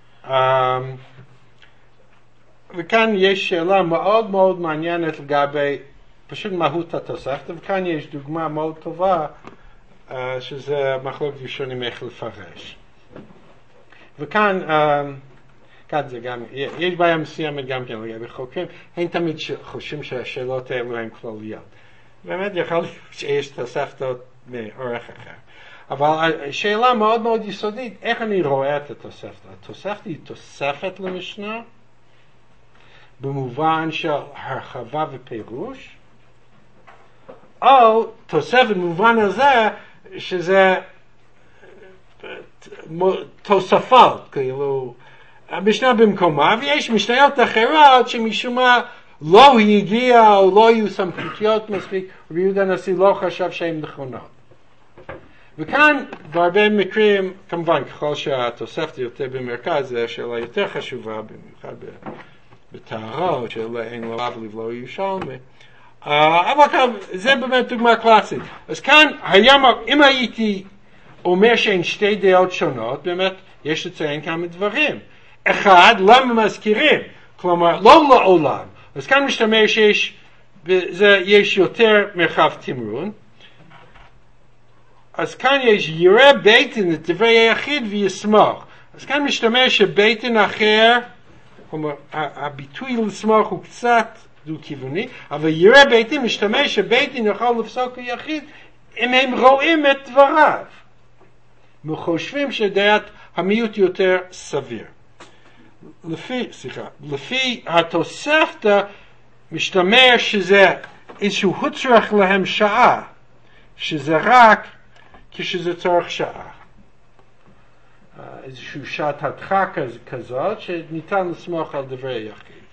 וכאן יש שאלה מאוד מאוד מעניינת לגבי פשוט מהות התוספתא, וכאן יש דוגמה מאוד טובה, שזה מחלוקת ראשונים איך לפרש. וכאן, כאן זה גם, יש בעיה מסוימת גם כן לגבי חוקרים, הם תמיד חושבים שהשאלות האלו הן כלליות. באמת יכול להיות שיש תוספתות מאורך אחר. אבל השאלה מאוד מאוד יסודית, איך אני רואה את התוספתא? התוספתא היא תוספת למשנה, במובן של הרחבה ופירוש, או תוספת במובן הזה, שזה תוספות, כאילו, המשנה במקומה, ויש משניות אחרות שמשום מה לא הגיע או לא היו סמכותיות מספיק, רבי יהודה הנשיא לא חשב שהן נכונות. וכאן, בהרבה מקרים, כמובן, ככל שהתוספתא יותר במרכז, זו שאלה יותר חשובה, במיוחד בטהרות, שאין לו אב לבלו ירושלמי. אבל זה באמת דוגמה קלאסית. אז כאן, אם הייתי אומר שהן שתי דעות שונות, באמת, יש לציין כמה דברים. אחד, למה מזכירים? כלומר, לא לעולם. אז כאן משתמש שיש, יש יותר מרחב תמרון. אז כאן יש ירא ביתן את דברי היחיד ויסמוך. אז כאן משתמש שביתן אחר, כלומר, הביטוי לסמוך הוא קצת דו-כיווני, אבל ירא ביתן משתמש שביתן יכול לפסוק היחיד, אם הם רואים את דבריו. וחושבים שדעת המיעוט יותר סביר. לפי, סליחה, לפי התוספתא משתמש שזה איזשהו הוצרך להם שעה, שזה רק כשזה צורך שעה. איזשהו שעת הדחק כזאת שניתן לסמוך על דברי היחיד.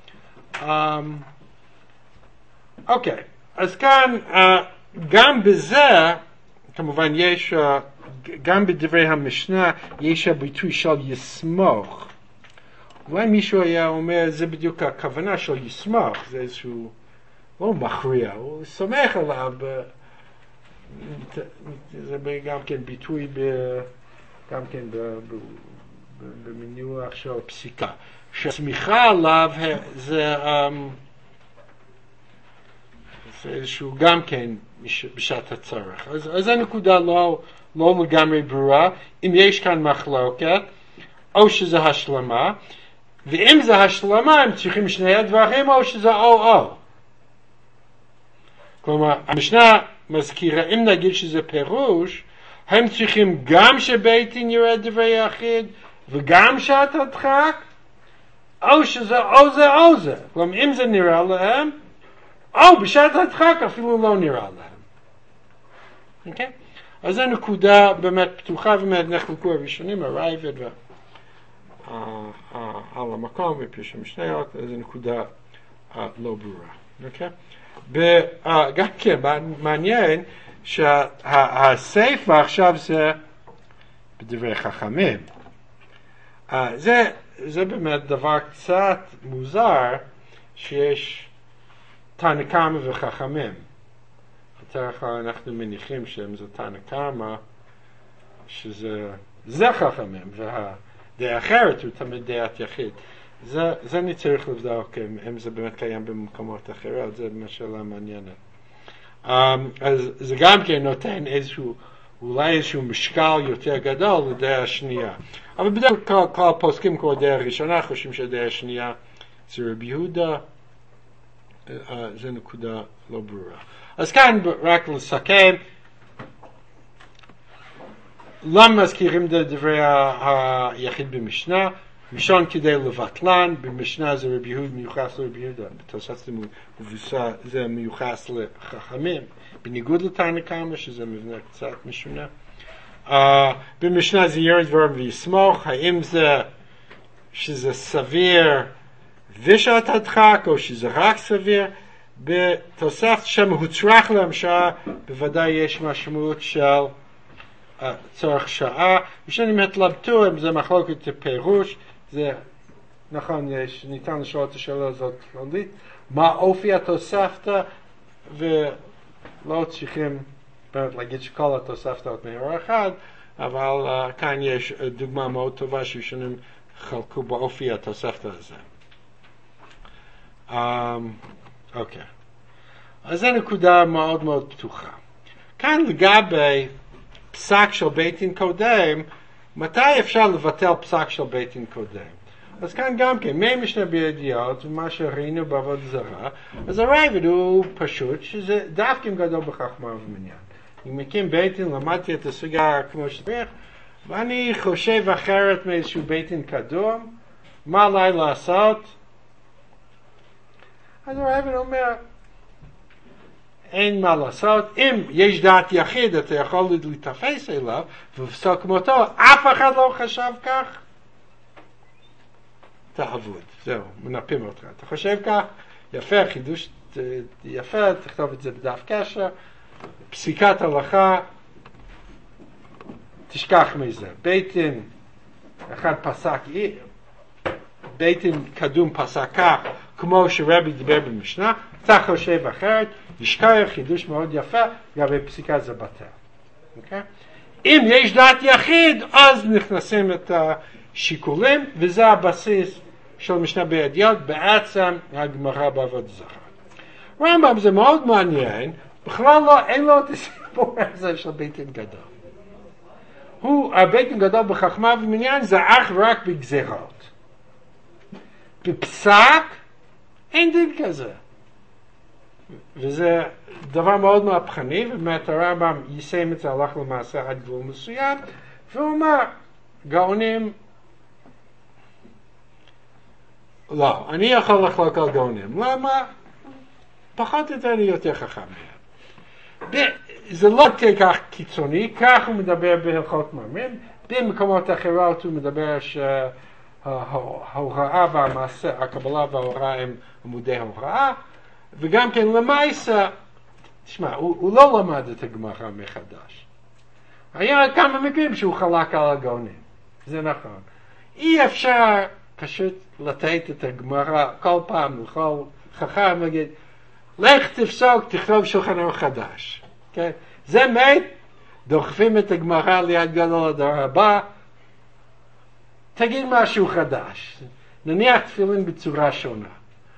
אוקיי, אז כאן גם בזה, כמובן יש, גם בדברי המשנה יש הביטוי של יסמוך. אולי מישהו היה אומר, זה בדיוק הכוונה של יסמוך, זה איזשהו, לא מכריע, הוא סומך עליו, זה גם כן ביטוי ב, גם כן במינוח של פסיקה. שסמיכה עליו זה, זה איזשהו גם כן בשעת הצורך. אז, אז הנקודה לא, לא לגמרי ברורה, אם יש כאן מחלוקת, או שזה השלמה, ואם זה השלמה, הם צריכים שני הדברים, או שזה או-או. כלומר, המשנה מזכירה, אם נגיד שזה פירוש, הם צריכים גם שביתין יראה דברי יחיד, וגם שעת הדחק, או שזה או זה או זה. כלומר, אם זה נראה להם, או בשעת הדחק אפילו לא נראה להם. אוקיי? אז זו נקודה באמת פתוחה, ובאמת נחלקו הראשונים, הרייבד וה... על המקום ופירוש המשניות, זו נקודה לא ברורה. אוקיי? גם כן, מעניין שהסייפה עכשיו זה בדברי חכמים. זה, זה באמת דבר קצת מוזר שיש תנא קמא וחכמים. בדרך כלל אנחנו מניחים שהם זה תנא קמא, שזה זה חכמים, והדעה אחרת הוא תמיד דעת יחיד. זה, זה אני צריך לבדוק אם, אם זה באמת קיים במקומות אחרות, זה באמת שאלה מעניינת. Um, אז זה גם כן נותן איזשהו, אולי איזשהו משקל יותר גדול לדעה השנייה. אבל בדרך כלל, כלל פוסקים כמו דעה הראשונה, חושבים שהדעה השנייה זה רבי יהודה, uh, זה נקודה לא ברורה. אז כאן רק לסכם, למה מזכירים דברי היחיד במשנה? ראשון כדי לבטלן, במשנה זה רבי יהודה מיוחס לרבי יהודה, בתוספתא זה מיוחס לחכמים, בניגוד לתנא קמא שזה מבנה קצת משונה. Uh, במשנה זה ירא דבריהם ויסמוך, האם זה שזה סביר ושעת הדחק, או שזה רק סביר? בתוספתא שם הוצרך להם שעה, בוודאי יש משמעות של צורך שעה, ושנים התלבטו אם זה מחלוקת פירוש, זה נכון, יש, ניתן לשאול את השאלה הזאת כללית, מה אופי התוספתא, ולא צריכים באמת להגיד שכל התוספתאות מאור אחד, אבל uh, כאן יש דוגמה מאוד טובה שישנים חלקו באופי התוספתא הזה. אוקיי. Um, okay. אז זו נקודה מאוד מאוד פתוחה. כאן לגבי פסק של בית דין קודם, מתי אפשר לבטל פסק של בית דין קודם? אז כאן גם כן, מי משנה בידיעות, ומה שראינו בעבוד זרה, אז הרייבד הוא פשוט, שזה דווקא גדול בחכמה ובמניין. אני מקים בית דין, למדתי את הסוגיה כמו שצריך, ואני חושב אחרת מאיזשהו בית דין קדום, מה עליי לעשות? אז הרייבד אומר, אין מה לעשות, אם יש דעת יחיד אתה יכול להתאפס אליו, ובסוף כמותו, אף אחד לא חשב כך, תעבוד, זהו, מנפים אותך. אתה חושב כך, יפה, חידוש יפה, תכתוב את זה בדף קשר, פסיקת הלכה, תשכח מזה. בית דין, אחד פסק, בית דין קדום פסק כך, כמו שרבי דיבר במשנה, אתה חושב אחרת, ישכח חידוש מאוד יפה, גם בפסיקה זה בטל. אוקיי? אם יש דעת יחיד, אז נכנסים את השיקולים, וזה הבסיס של משנה בידיעות, בעצם הגמרא בעבוד זרה. רמב"ם זה מאוד מעניין, בכלל לא, אין לו את הסיפור הזה של בית דין גדול. הוא, הבית דין גדול בחכמה ומניין, זה אך רק בגזירות. בפסק, אין דין כזה. וזה דבר מאוד מהפכני, ובאמת הרמב"ם יישם את זה הלך למעשה עד גבול מסוים, והוא אומר, גאונים, לא, אני יכול לחלוק על גאונים. למה? פחות יותר אני יותר חכם מהם. זה לא כך קיצוני, כך הוא מדבר בהלכות מאמרים, במקומות אחרות הוא מדבר שההוראה והמעשה, הקבלה וההוראה הם עמודי ההוראה, וגם כן למעשה, תשמע, הוא, הוא לא למד את הגמרא מחדש. היה כמה מקרים שהוא חלק על הגאונים, זה נכון. אי אפשר פשוט לתת את הגמרא כל פעם לכל חכם ולהגיד, לך תפסוק, תכתוב שולחן ערוך חדש. Okay? זה מת, דוחפים את הגמרא ליד גדול הדור הבא, תגיד משהו חדש. נניח תפילין בצורה שונה.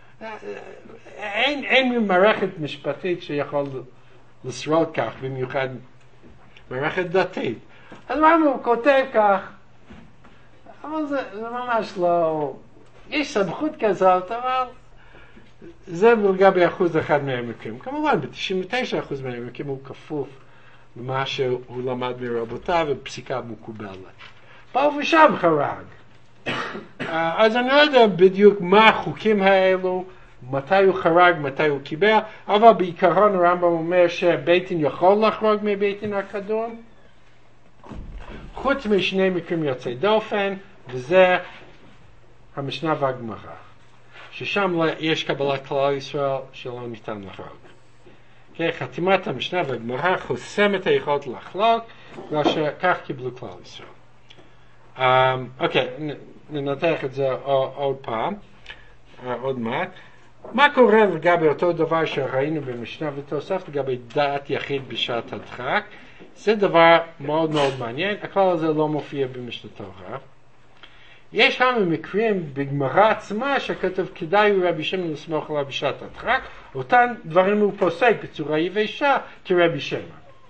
אין, אין מערכת משפטית שיכול לשרוד כך, במיוחד מערכת דתית. אז מה הוא כותב כך? אבל זה, זה ממש לא... יש סמכות כזאת, אבל זה לגבי אחוז אחד מהמקרים. כמובן, ב-תשעים ותשעה אחוז מהמקרים הוא כפוף למה שהוא למד מרבותיו ופסיקה מקובלת. פה ושם חרג. אז אני לא יודע בדיוק מה החוקים האלו, מתי הוא חרג, מתי הוא קיבל, אבל בעיקרון הרמב"ם אומר שבית דין יכול לחרוג מבית דין הקדום, חוץ משני מקרים יוצאי דופן, וזה המשנה והגמרא, ששם יש קבלת כלל ישראל שלא ניתן לחרוג. Okay, חתימת המשנה והגמרא חוסמת היכולת לחלוק, וכך קיבלו כלל ישראל. אוקיי, um, okay, ננתח את זה עוד פעם, עוד מעט. מה קורה לגבי אותו דבר שראינו במשנה ותוספת, לגבי דעת יחיד בשעת הדחק? זה דבר מאוד מאוד מעניין, הכלל הזה לא מופיע במשנה תורה. יש כמה מקרים בגמרא עצמה שכתוב כדאי רבי שמעון לסמוך עליו בשעת הדחק, אותן דברים הוא פוסק בצורה יבשה כרבי שמעון.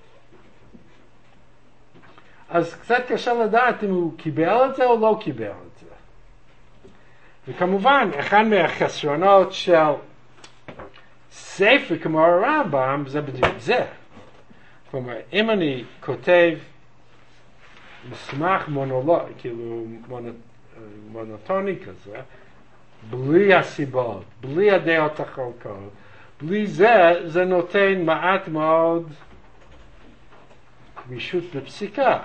אז קצת קשה לדעת אם הוא קיבל את זה או לא קיבל את זה. וכמובן, אחד מהחסרונות של ספר כמו הרמב"ם, זה בדיוק זה. כלומר, אם אני כותב מסמך מונולוג, כאילו מונוטוני כזה, בלי הסיבות, בלי הדעות החלקות, בלי זה, זה נותן מעט מאוד גמישות בפסיקה.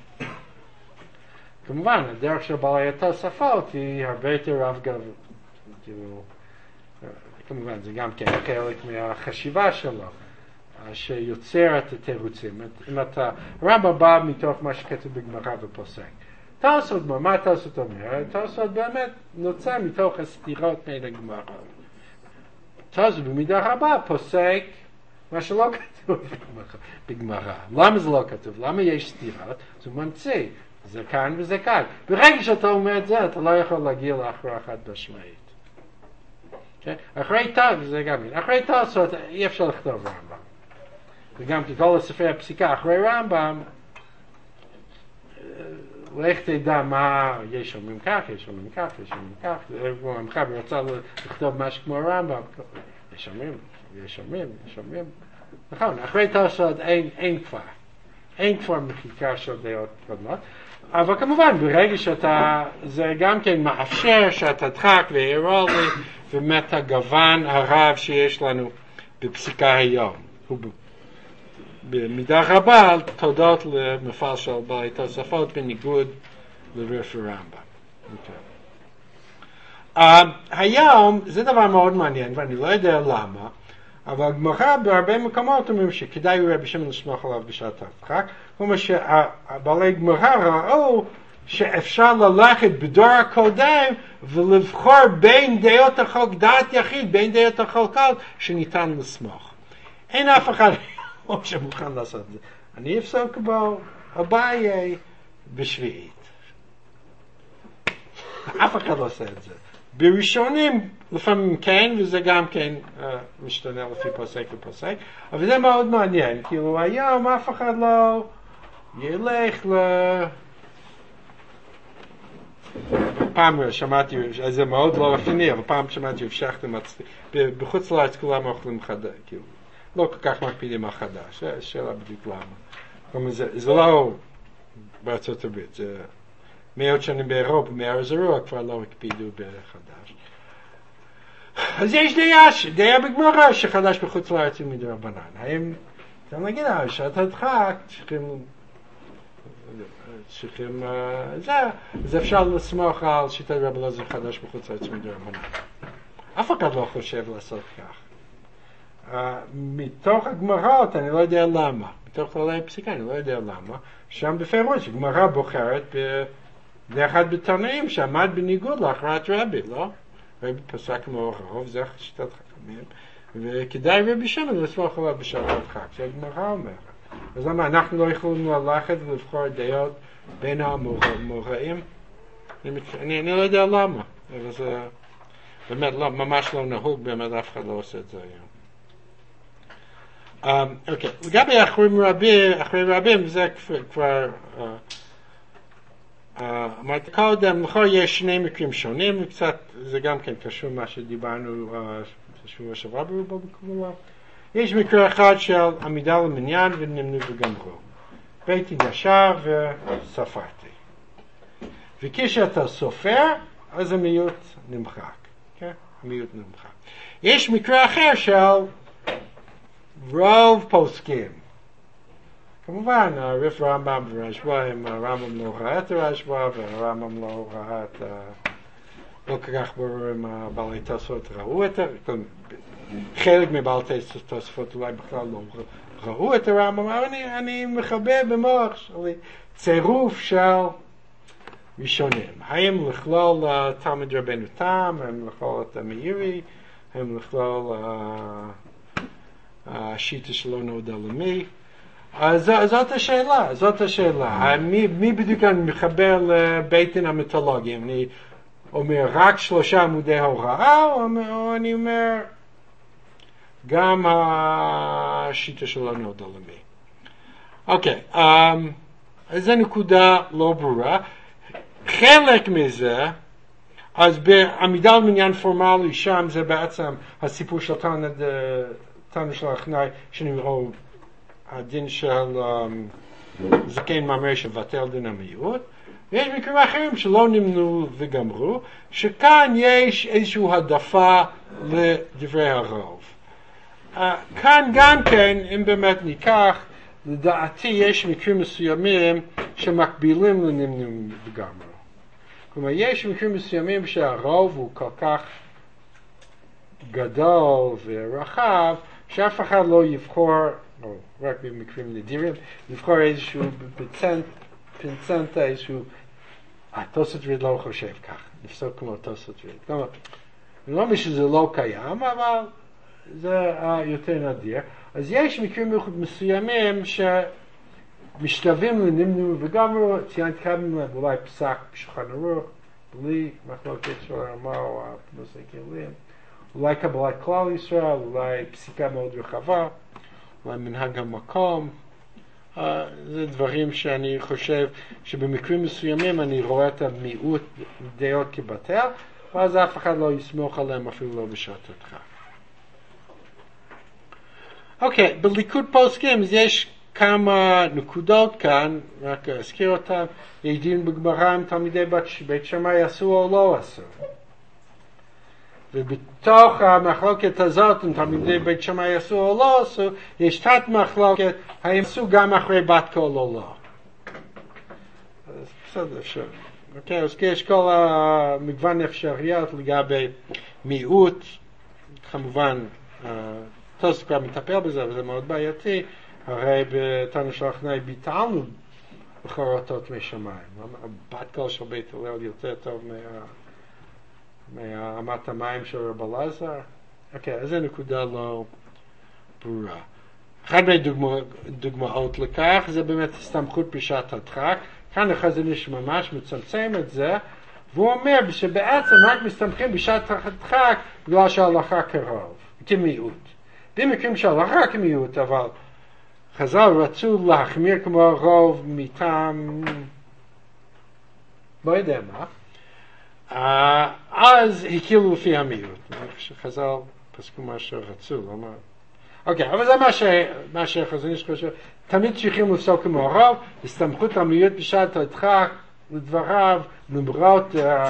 כמובן, הדרך של בעלי התוספות היא הרבה יותר רב גב, כאילו, כמובן, זה גם כן חלק מהחשיבה שלו. שיוצר את התירוצים. אם אתה, הרמב"ם בא מתוך מה שכתוב בגמרא ופוסק. תוספות, מה תוספות אומר? תוספות באמת נוצר מתוך הסתירות בין הגמרא. תוספות במידה רבה פוסק מה שלא כתוב בגמרא. למה זה לא כתוב? למה יש סתירות? זה ממציא. זה כאן וזה כאן. ברגע שאתה אומר את זה, אתה לא יכול להגיע להכרעה חד משמעית. אחרי תוספות, זה גם, אחרי תוספות אי אפשר לכתוב רמב"ם. וגם ככל הספרי הפסיקה, אחרי רמב"ם, לך תדע מה, יש אומרים כך, יש אומרים כך, יש אומרים כך, כמו המחבר רצה לכתוב משהו כמו רמב"ם, יש אומרים, יש אומרים, יש אומרים. נכון, אחרי תוספות אין, אין כבר, אין כבר מחיקה של דעות קודמות, אבל כמובן ברגע שאתה, זה גם כן מאפשר שאתה תדחק והראה לי באמת הגוון הרב שיש לנו בפסיקה היום. במידה רבה תודות למפעל של בעלי תוספות בניגוד לריף הרמב"ם. Okay. Uh, היום זה דבר מאוד מעניין ואני לא יודע למה, אבל הגמרא בהרבה מקומות אומרים שכדאי רבי שמעון לסמוך עליו בשעת הדחק. כלומר שבעלי גמרא ראו שאפשר ללכת בדור הקודם ולבחור בין דעות החוק, דעת יחיד, בין דעות החולקות שניתן לסמוך. אין אף אחד שמוכן לעשות את זה. אני אפסוק בו אביי בשביעית. אף אחד לא עושה את זה. בראשונים לפעמים כן, וזה גם כן uh, משתנה לפי פוסק ופוסק, אבל זה מאוד מעניין, כאילו היום אף אחד לא ילך ל... פעם שמעתי, זה מאוד לא רפיני, אבל פעם שמעתי הפשחתם, בחוץ לארץ כולם אוכלים חדש, כאילו, לא כל כך מקפידים על חדש, שאלה בדיוק למה. כלומר, זה, זה לא בארצות הברית, זה מאות שנים באירופה, מארז הרוח כבר לא הקפידו בחדש. אז יש דעה, דעה בגמרא שחדש בחוץ לארץ הוא מדרבנן. האם, אתה נגיד, שעת הדחק, צריכים, צריכים, זה, אז אפשר לסמוך על שיטת רבי אלעזר חדש בחוץ לארץ מדרבנן. אף אחד לא חושב לעשות כך. Uh, מתוך הגמרות, אני לא יודע למה, מתוך כללי הפסיקה, אני לא יודע למה, שם בפירוש, הגמרא בוחרת באחד בתנאים שעמד בניגוד להכרעת רבי, לא? רבי פסק כמו רוב, זה שיטת חכמים, וכדאי רבי שמעון לסמוך עליו בשעת הדחק, שהגמרא אומרת. אז למה אנחנו לא יכולים ללכת ולבחור דעות בין המוראים? אני, אני, אני לא יודע למה, אבל זה באמת לא, ממש לא נהוג, באמת אף אחד לא עושה את זה היום. אוקיי, לגבי אחרים רבים, אחרי רבים זה כבר, אמרתי קודם, לכל יש שני מקרים שונים, וקצת זה גם כן קשור מה שדיברנו בשבוע שעבר ברובו בקבולה. יש מקרה אחד של עמידה למניין ונמנו וגמרו. ביתי ישר וספרתי. וכשאתה סופר, אז המיעוט נמחק. כן? המיעוט נמחק. יש מקרה אחר של רוב פוסקים. כמובן, הריף רמב"ם ורשב"א, הרמב"ם לא ראה את הרשב"א, והרמב"ם לא ראה את ה... לא כל כך ברור אם בעלי תוספות ראו את ה... חלק מבעלי תוספות אולי בכלל לא ראו את הרמב"ם, אבל אני, אני מחבא במוח שלי צירוף של ראשונים. האם לכלול תלמיד רבנו תם, האם לכלול את המאירי, האם לכלול השיטה שלא נודע למי. אז זאת השאלה, זאת השאלה. מי, מי בדיוק אני מחבר לביתן המיתולוגיים? אני אומר רק שלושה עמודי הוראה, או, או אני אומר גם השיטה שלא נודע למי. אוקיי, um, אז זו נקודה לא ברורה. חלק מזה, אז בעמידה על מניין פורמלי, שם זה בעצם הסיפור של תנא תנא של הכנאי, שנראו הדין של um, זקן מאמר שבטל דין המיעוט. ויש מקרים אחרים שלא נמנו וגמרו, שכאן יש איזושהי העדפה לדברי הרוב. Uh, כאן גם כן, אם באמת ניקח, לדעתי יש מקרים מסוימים שמקבילים לנמנו וגמרו. כלומר, יש מקרים מסוימים שהרוב הוא כל כך גדול ורחב, שאף אחד לא יבחור או רק במקרים נדירים, לבחור איזשהו פינצנט, פינצנט איזשהו, התוספות ריד לא חושב כך, נפסוק כמו תוספות ריד. כלומר, אני לא אומר שזה לא קיים, אבל זה יותר נדיר. אז יש מקרים מסוימים שמשתלבים לנמנו וגמרו, ציינתי כמה אולי פסק בשולחן ערוך, בלי מחלוקת של הרמה או הפנוסי כלים, אולי קבלת כלל ישראל, אולי פסיקה מאוד רחבה, אולי מנהג המקום. Uh, זה דברים שאני חושב שבמקרים מסוימים אני רואה את המיעוט דעות כבטל, ואז אף אחד לא יסמוך עליהם אפילו לא בשעת הדחק. אוקיי, okay, בליכוד פוסקים יש כמה נקודות כאן, רק אזכיר אותם. יש דין בגמרא אם תלמידי בית שמאי עשו או לא עשו. ובתוך המחלוקת הזאת, אם תלמידי בית שמאי עשו או לא עשו, יש תת מחלוקת, האם עשו גם אחרי בת קול או לא. אז בסדר, אפשר. אוקיי, אז יש כל המגוון אפשריות לגבי מיעוט, כמובן, תוספות כבר מטפל בזה, אבל זה מאוד בעייתי, הרי בתנא שלחנאי ביטלנו בכל אותות משמיים. בת קול של בית הלל יותר טוב מה... מאמת המים של רב אלעזר. אוקיי, אז זו נקודה לא ברורה. אחת מהדוגמאות לכך זה באמת הסתמכות פרישת הדחק. כאן החזון איש ממש מצמצם את זה, והוא אומר שבעצם רק מסתמכים פרישת הדחק בגלל שההלכה כרוב, כמיעוט. במקרים שההלכה כמיעוט, אבל חז"ל רצו להחמיר כמו הרוב מטעם, לא יודע מה, Uh, אז הקילו לפי המיעוט. חז"ל פסקו מה שרצו, לא מה... אוקיי, אבל זה מה, ש... מה שחזון איש חושב. תמיד צריכים לפסוק כמו הרוב, הסתמכות המיעוט בשעת הדחק, לדבריו, נומרות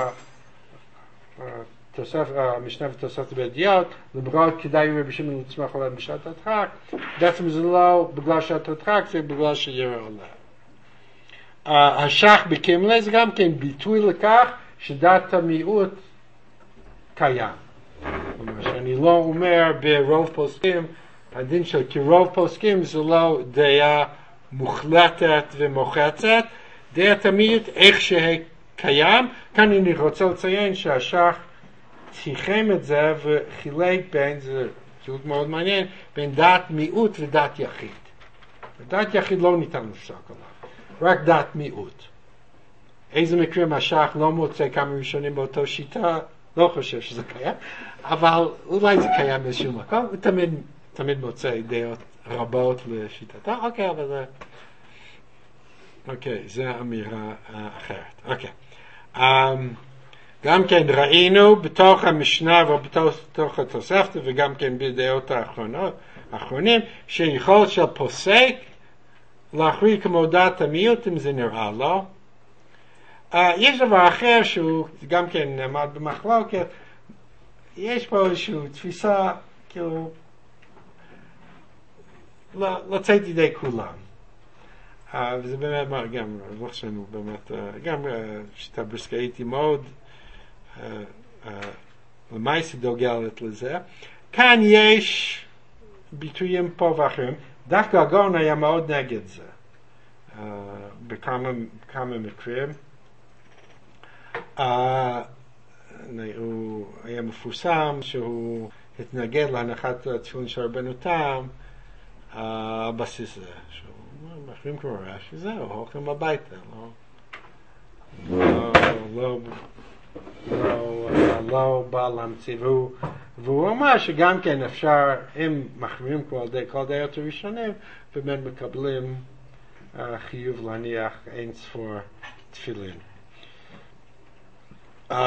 המשנה ותוספות בידיעות, נומרות כדאי רבי שמעון לצמוח עליהם בשעת הדחק. בעצם זה לא בגלל שעת הדחק, זה בגלל שירא עולה. Uh, השח בקמלה זה גם כן ביטוי לכך שדעת המיעוט קיים. כלומר, שאני לא אומר ברוב פוסקים, הדין של כרוב פוסקים זה לא דעה מוחלטת ומוחצת, דעת המיעוט איך שקיים. כאן אני רוצה לציין שהשח תיחם את זה וחילק בין, זה חילות מאוד מעניין, בין דעת מיעוט ודעת יחיד. דעת יחיד לא ניתן לפסוק עליו, רק דעת מיעוט. איזה מקרים השח לא מוצא כמה ראשונים באותו שיטה, לא חושב שזה קיים, אבל אולי זה קיים באיזשהו מקום, הוא תמיד, תמיד מוצא דעות רבות לשיטתה, אוקיי, אבל זה, אוקיי, זה אמירה אחרת, אוקיי. Um, גם כן ראינו בתוך המשנה ובתוך התוספתא, וגם כן בדעות האחרונות, האחרונים, שיכול של פוסק להכריע כמו דעת המיעוט אם זה נראה לו. Uh, יש דבר אחר שהוא גם כן נעמד במחלוקת, יש פה איזושהי תפיסה כאילו לצאת ידי כולם. Uh, וזה באמת מה, גם, לא חשבנו באמת, uh, גם uh, שיטה בריסקאית היא מאוד uh, uh, למעשה דוגלת לזה. כאן יש ביטויים פה ואחרים, דווקא הגאון היה מאוד נגד זה, uh, בכמה כמה מקרים. Uh, הוא היה מפורסם שהוא התנגד להנחת התפילין של רבנו תם על בסיס זה, שהוא מחרים כמו רש"י, זהו, הולכים הביתה, לא, לא, לא, לא, לא בא להמציא, והוא, והוא אמר שגם כן אפשר, אם מחרים כל די, כל דעות הראשונים, באמת מקבלים uh, חיוב להניח אין ספור תפילין. Um,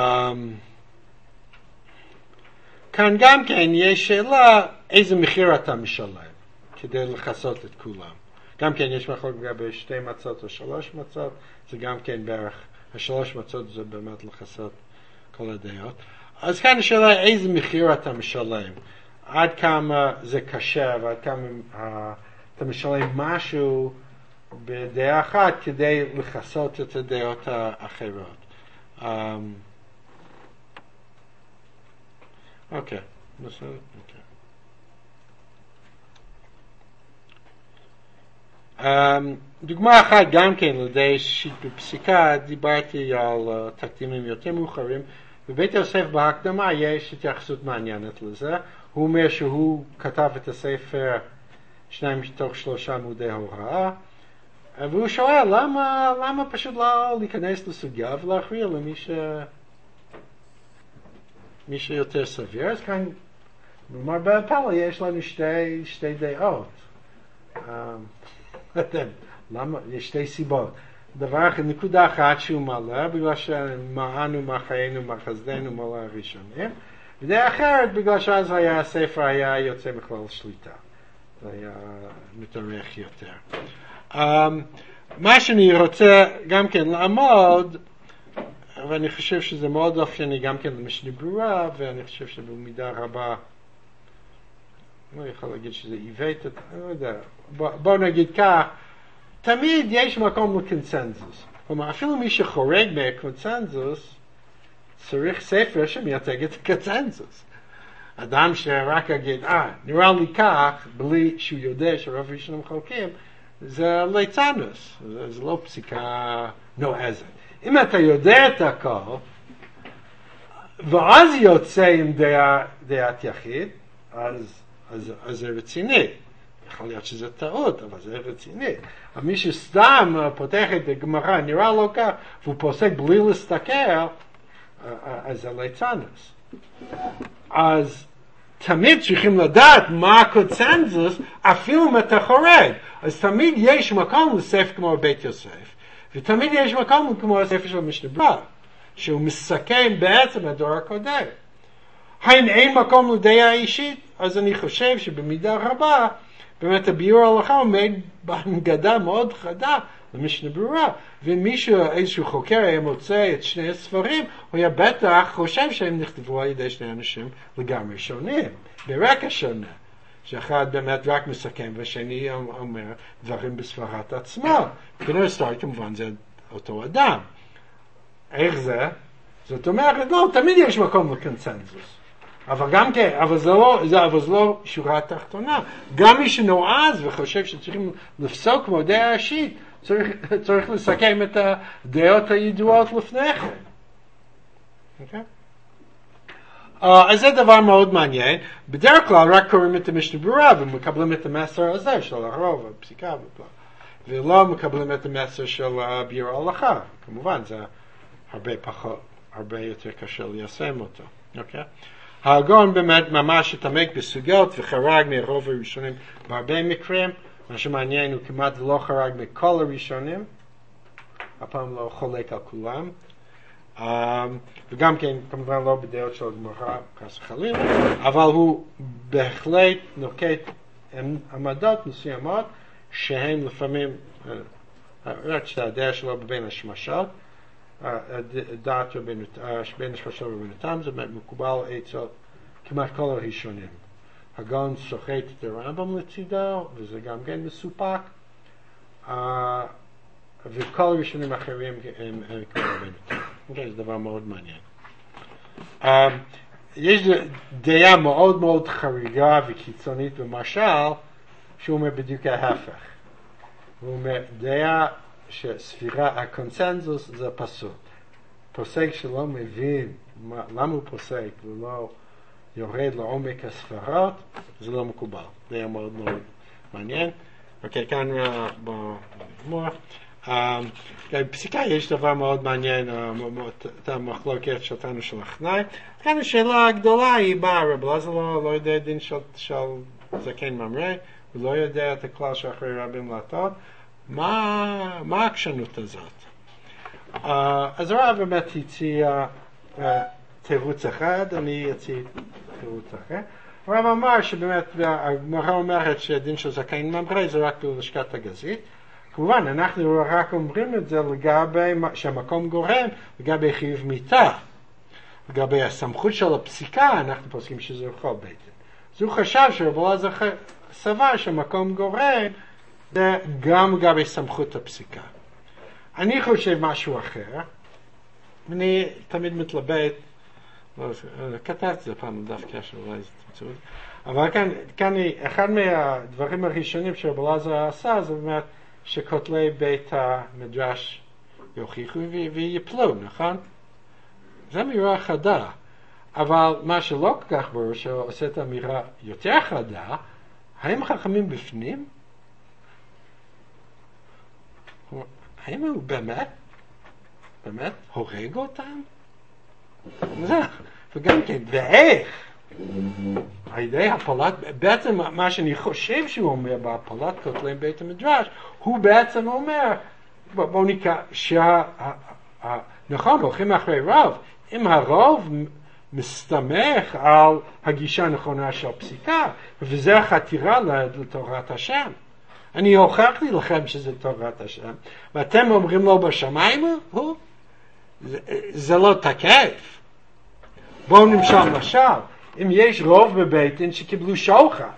כאן גם כן יש שאלה איזה מחיר אתה משלם כדי לחסות את כולם. גם כן יש מחלוקת לגבי שתי מצות או שלוש מצות, זה גם כן בערך, השלוש מצות זה באמת לחסות כל הדעות. אז כאן השאלה איזה מחיר אתה משלם, עד כמה זה קשה ועד כמה uh, אתה משלם משהו בדעה אחת כדי לחסות את הדעות האחרות. Um, אוקיי, בסדר, אוקיי. דוגמה אחת גם כן, לידי שיט בפסיקה, דיברתי על תקדימים יותר מאוחרים, בבית יוסף בהקדמה יש התייחסות מעניינת לזה, הוא אומר שהוא כתב את הספר שניים מתוך שלושה עמודי הוראה, והוא שואל למה, למה פשוט לא להיכנס לסוגיה ולהכריע למי ש... מי שיותר סביר. אז כאן, נאמר בפאלה, יש לנו שתי, שתי דעות. למה? יש שתי סיבות. דבר אחד, נקודה אחת שהוא מעלה, בגלל שמענו מה חיינו, מה חסדנו, מה הראשונים. ודעה אחרת, בגלל שאז היה, הספר היה יוצא מכלל שליטה. זה היה מתארך יותר. Um, מה שאני רוצה גם כן לעמוד, ואני חושב שזה מאוד אופייני גם כן למשנה ברורה, ואני חושב שבמידה רבה, אני לא יכול להגיד שזה עיוות, אני לא יודע, בוא, בוא נגיד כך, תמיד יש מקום לקונצנזוס. כלומר, אפילו מי שחורג מהקונצנזוס, צריך ספר שמייצג את הקונצנזוס. אדם שרק יגיד, אה, נראה לי כך, בלי שהוא יודע שרוב ראשונים חולקים, זה ליצנוס, זה, זה לא פסיקה נועזת. אם אתה יודע את הכל, ואז יוצא עם דעה, דעת יחיד, אז, אז, אז זה רציני. יכול להיות שזה טעות, אבל זה רציני. אבל מי שסתם פותח את הגמרא, נראה לו כך, והוא פוסק בלי להסתכל, אז זה ליצנוס. אז תמיד צריכים לדעת מה הקונצנזוס, אפילו אם אתה חורג. אז תמיד יש מקום לספר כמו בית יוסף, ותמיד יש מקום כמו הספר של משנה ברורה, שהוא מסכם בעצם הדור הקודם. האם אין מקום לדעה אישית? אז אני חושב שבמידה רבה, באמת הביאור ההלכה עומד בהנגדה מאוד חדה למשנה ברורה. ואם מישהו, איזשהו חוקר היה מוצא את שני הספרים, הוא היה בטח חושב שהם נכתבו על ידי שני אנשים לגמרי שונים, ברקע שונה. שאחד באמת רק מסכם, והשני אומר דברים בספרת עצמו. כנראה סטאר כמובן זה אותו אדם. איך זה? זאת אומרת, לא, תמיד יש מקום לקונצנזוס. אבל גם כן, אבל זה לא, זה, אבל זה לא שורה תחתונה. גם מי שנועז וחושב שצריכים לפסוק כמו דעה אישית, צריך, צריך לסכם את הדעות הידועות לפני כן. אוקיי? Uh, אז זה דבר מאוד מעניין. בדרך כלל רק קוראים את המשנה ברורה ומקבלים את המסר הזה של הרוב, הפסיקה ובלה. ולא מקבלים את המסר של ביאור ההלכה. כמובן, זה הרבה פחות, הרבה יותר קשה ליישם אותו. אוקיי? האגון באמת ממש התעמק בסוגיות וחרג מהרוב הראשונים בהרבה מקרים. מה שמעניין הוא כמעט לא חרג מכל הראשונים. הפעם לא חולק על כולם. Um, וגם כן כמובן לא בדעות של הגמרא חס וחלילה, אבל הוא בהחלט נוקט עמדות מסוימות שהן לפעמים רק שהדעה שלו בבין השמשות, הדעת בין השמשות ובינתם, זה מקובל אצל כמעט כל הראשונים. הגאון סוחט את הרמב"ם לצידו, וזה גם כן מסופק, uh, וכל הראשונים האחרים הם כמו בינתם. אוקיי, זה דבר מאוד מעניין. Uh, יש דעה מאוד מאוד חריגה וקיצונית במשל, שהוא אומר בדיוק ההפך. הוא אומר, דעה שספירה, הקונצנזוס זה פסוק. פוסק שלא מבין מה, למה הוא פוסק ולא יורד לעומק הספרות, זה לא מקובל. דעה מאוד מאוד מעניין. אוקיי, כאן במוח. בפסיקה יש דבר מאוד מעניין, את המחלוקת שלנו של החנאי. כאן השאלה הגדולה היא באה, רב אלעזר לא יודע דין של זקן ממרא, הוא לא יודע את הכלל שאחרי רבים לעטות. מה העקשנות הזאת? אז הרב באמת הציע תירוץ אחד, אני אציע תירוץ אחר. הרב אמר שבאמת, הגמרא אומרת שהדין של זקן ממרא זה רק בלשכת הגזית. כמובן, אנחנו רק אומרים את זה לגבי שהמקום גורם, לגבי חיוב מיתה. לגבי הסמכות של הפסיקה, אנחנו פוסקים שזה יכול בית דין. אז הוא חשב שרב אלעזר סבר שהמקום גורם, זה גם לגבי סמכות הפסיקה. אני חושב משהו אחר, אני תמיד מתלבט, כתבתי זה פעם דף קשר, אולי זה תמצאו את זה, אבל כאן, כאן אחד מהדברים הראשונים שרב אלעזר עשה, זה באמת, שכותלי בית המדרש יוכיחו ויפלו, נכון? זו אמירה חדה. אבל מה שלא כל כך ברור, שעושה את האמירה יותר חדה, האם חכמים בפנים? האם הוא באמת, באמת הורג אותם? וגם כן, ואיך? על ידי הפלת, בעצם מה שאני חושב שהוא אומר בהפלת כותלי בית המדרש, הוא בעצם אומר, בואו נקרא, שה, נכון, הולכים אחרי רוב, אם הרוב מסתמך על הגישה הנכונה של פסיקה, וזה החתירה לתורת השם. אני הוכחתי לכם שזה תורת השם, ואתם אומרים לו בשמיים, הוא, זה, זה לא תקף. בואו נמשל משל, אם יש רוב בבית דין שקיבלו שוחד,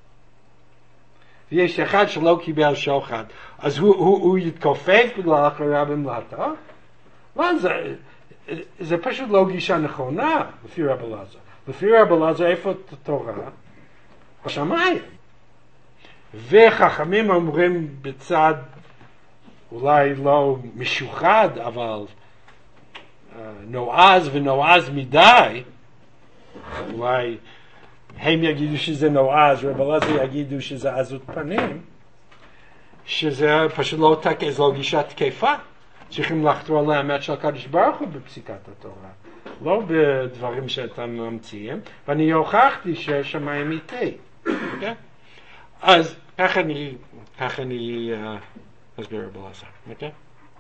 ויש אחד שלא קיבל שוחד, אז הוא, הוא, הוא יתכופף בגלל אחריה במלאטה? לא, זה, זה פשוט לא גישה נכונה, לפי רב אלעזר. לפי רב אלעזר, איפה התורה? בשמיים. וחכמים אומרים בצד, אולי לא משוחד, אבל uh, נועז ונועז מדי, אולי הם יגידו שזה נועז, רב אלעזר יגידו שזה עזות פנים, שזה פשוט לא תקף, זו גישה תקפה. צריכים לחתור על האמת של הקדוש ברוך הוא בפסיקת התורה, לא בדברים שאתם ממציאים, ואני הוכחתי שהשמיים איתי. אוקיי? אז כך אני, כך אני אסביר רב אלעזר. אוקיי?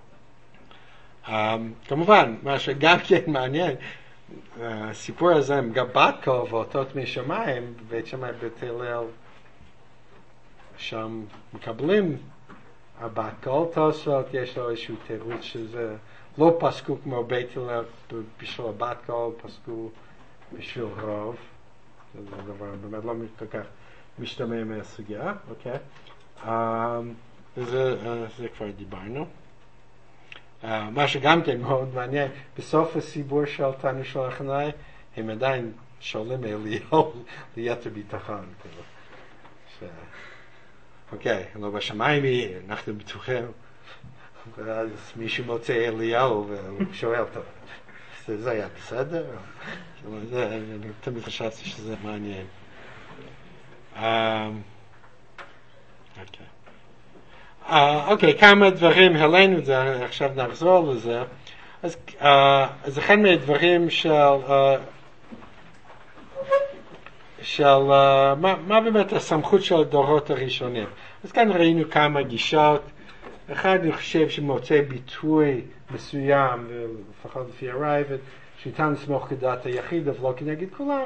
כמובן, מה שגם כן מעניין, הסיפור הזה עם בת קול ואותות משמיים, בית שמאי בית הלל, שם מקבלים הבת קול תוספות, יש לו איזשהו תירוץ שזה לא פסקו כמו בית הלל בשביל הבת קול, פסקו בשביל רוב. זה דבר באמת לא כל כך משתמע מהסוגיה, אוקיי? וזה זה כבר דיברנו. מה שגם כן מאוד מעניין, בסוף הסיפור של תנו של החנאי, הם עדיין שואלים אליהו ליתר ביטחון. אוקיי, לא בשמיים היא, אנחנו בטוחים. ואז מישהו מוצא אליהו והוא שואל אותו, זה היה בסדר? אני תמיד חשבתי שזה מעניין. אוקיי, כמה דברים, העלינו את זה, עכשיו נחזור לזה. אז אחד מהדברים של, של מה באמת הסמכות של הדורות הראשונים. אז כאן ראינו כמה גישות. אחד אני חושב שמוצא ביטוי מסוים, לפחות לפי הרייבד, שניתן לסמוך כדעת היחיד, אבל לא כנגד כולם,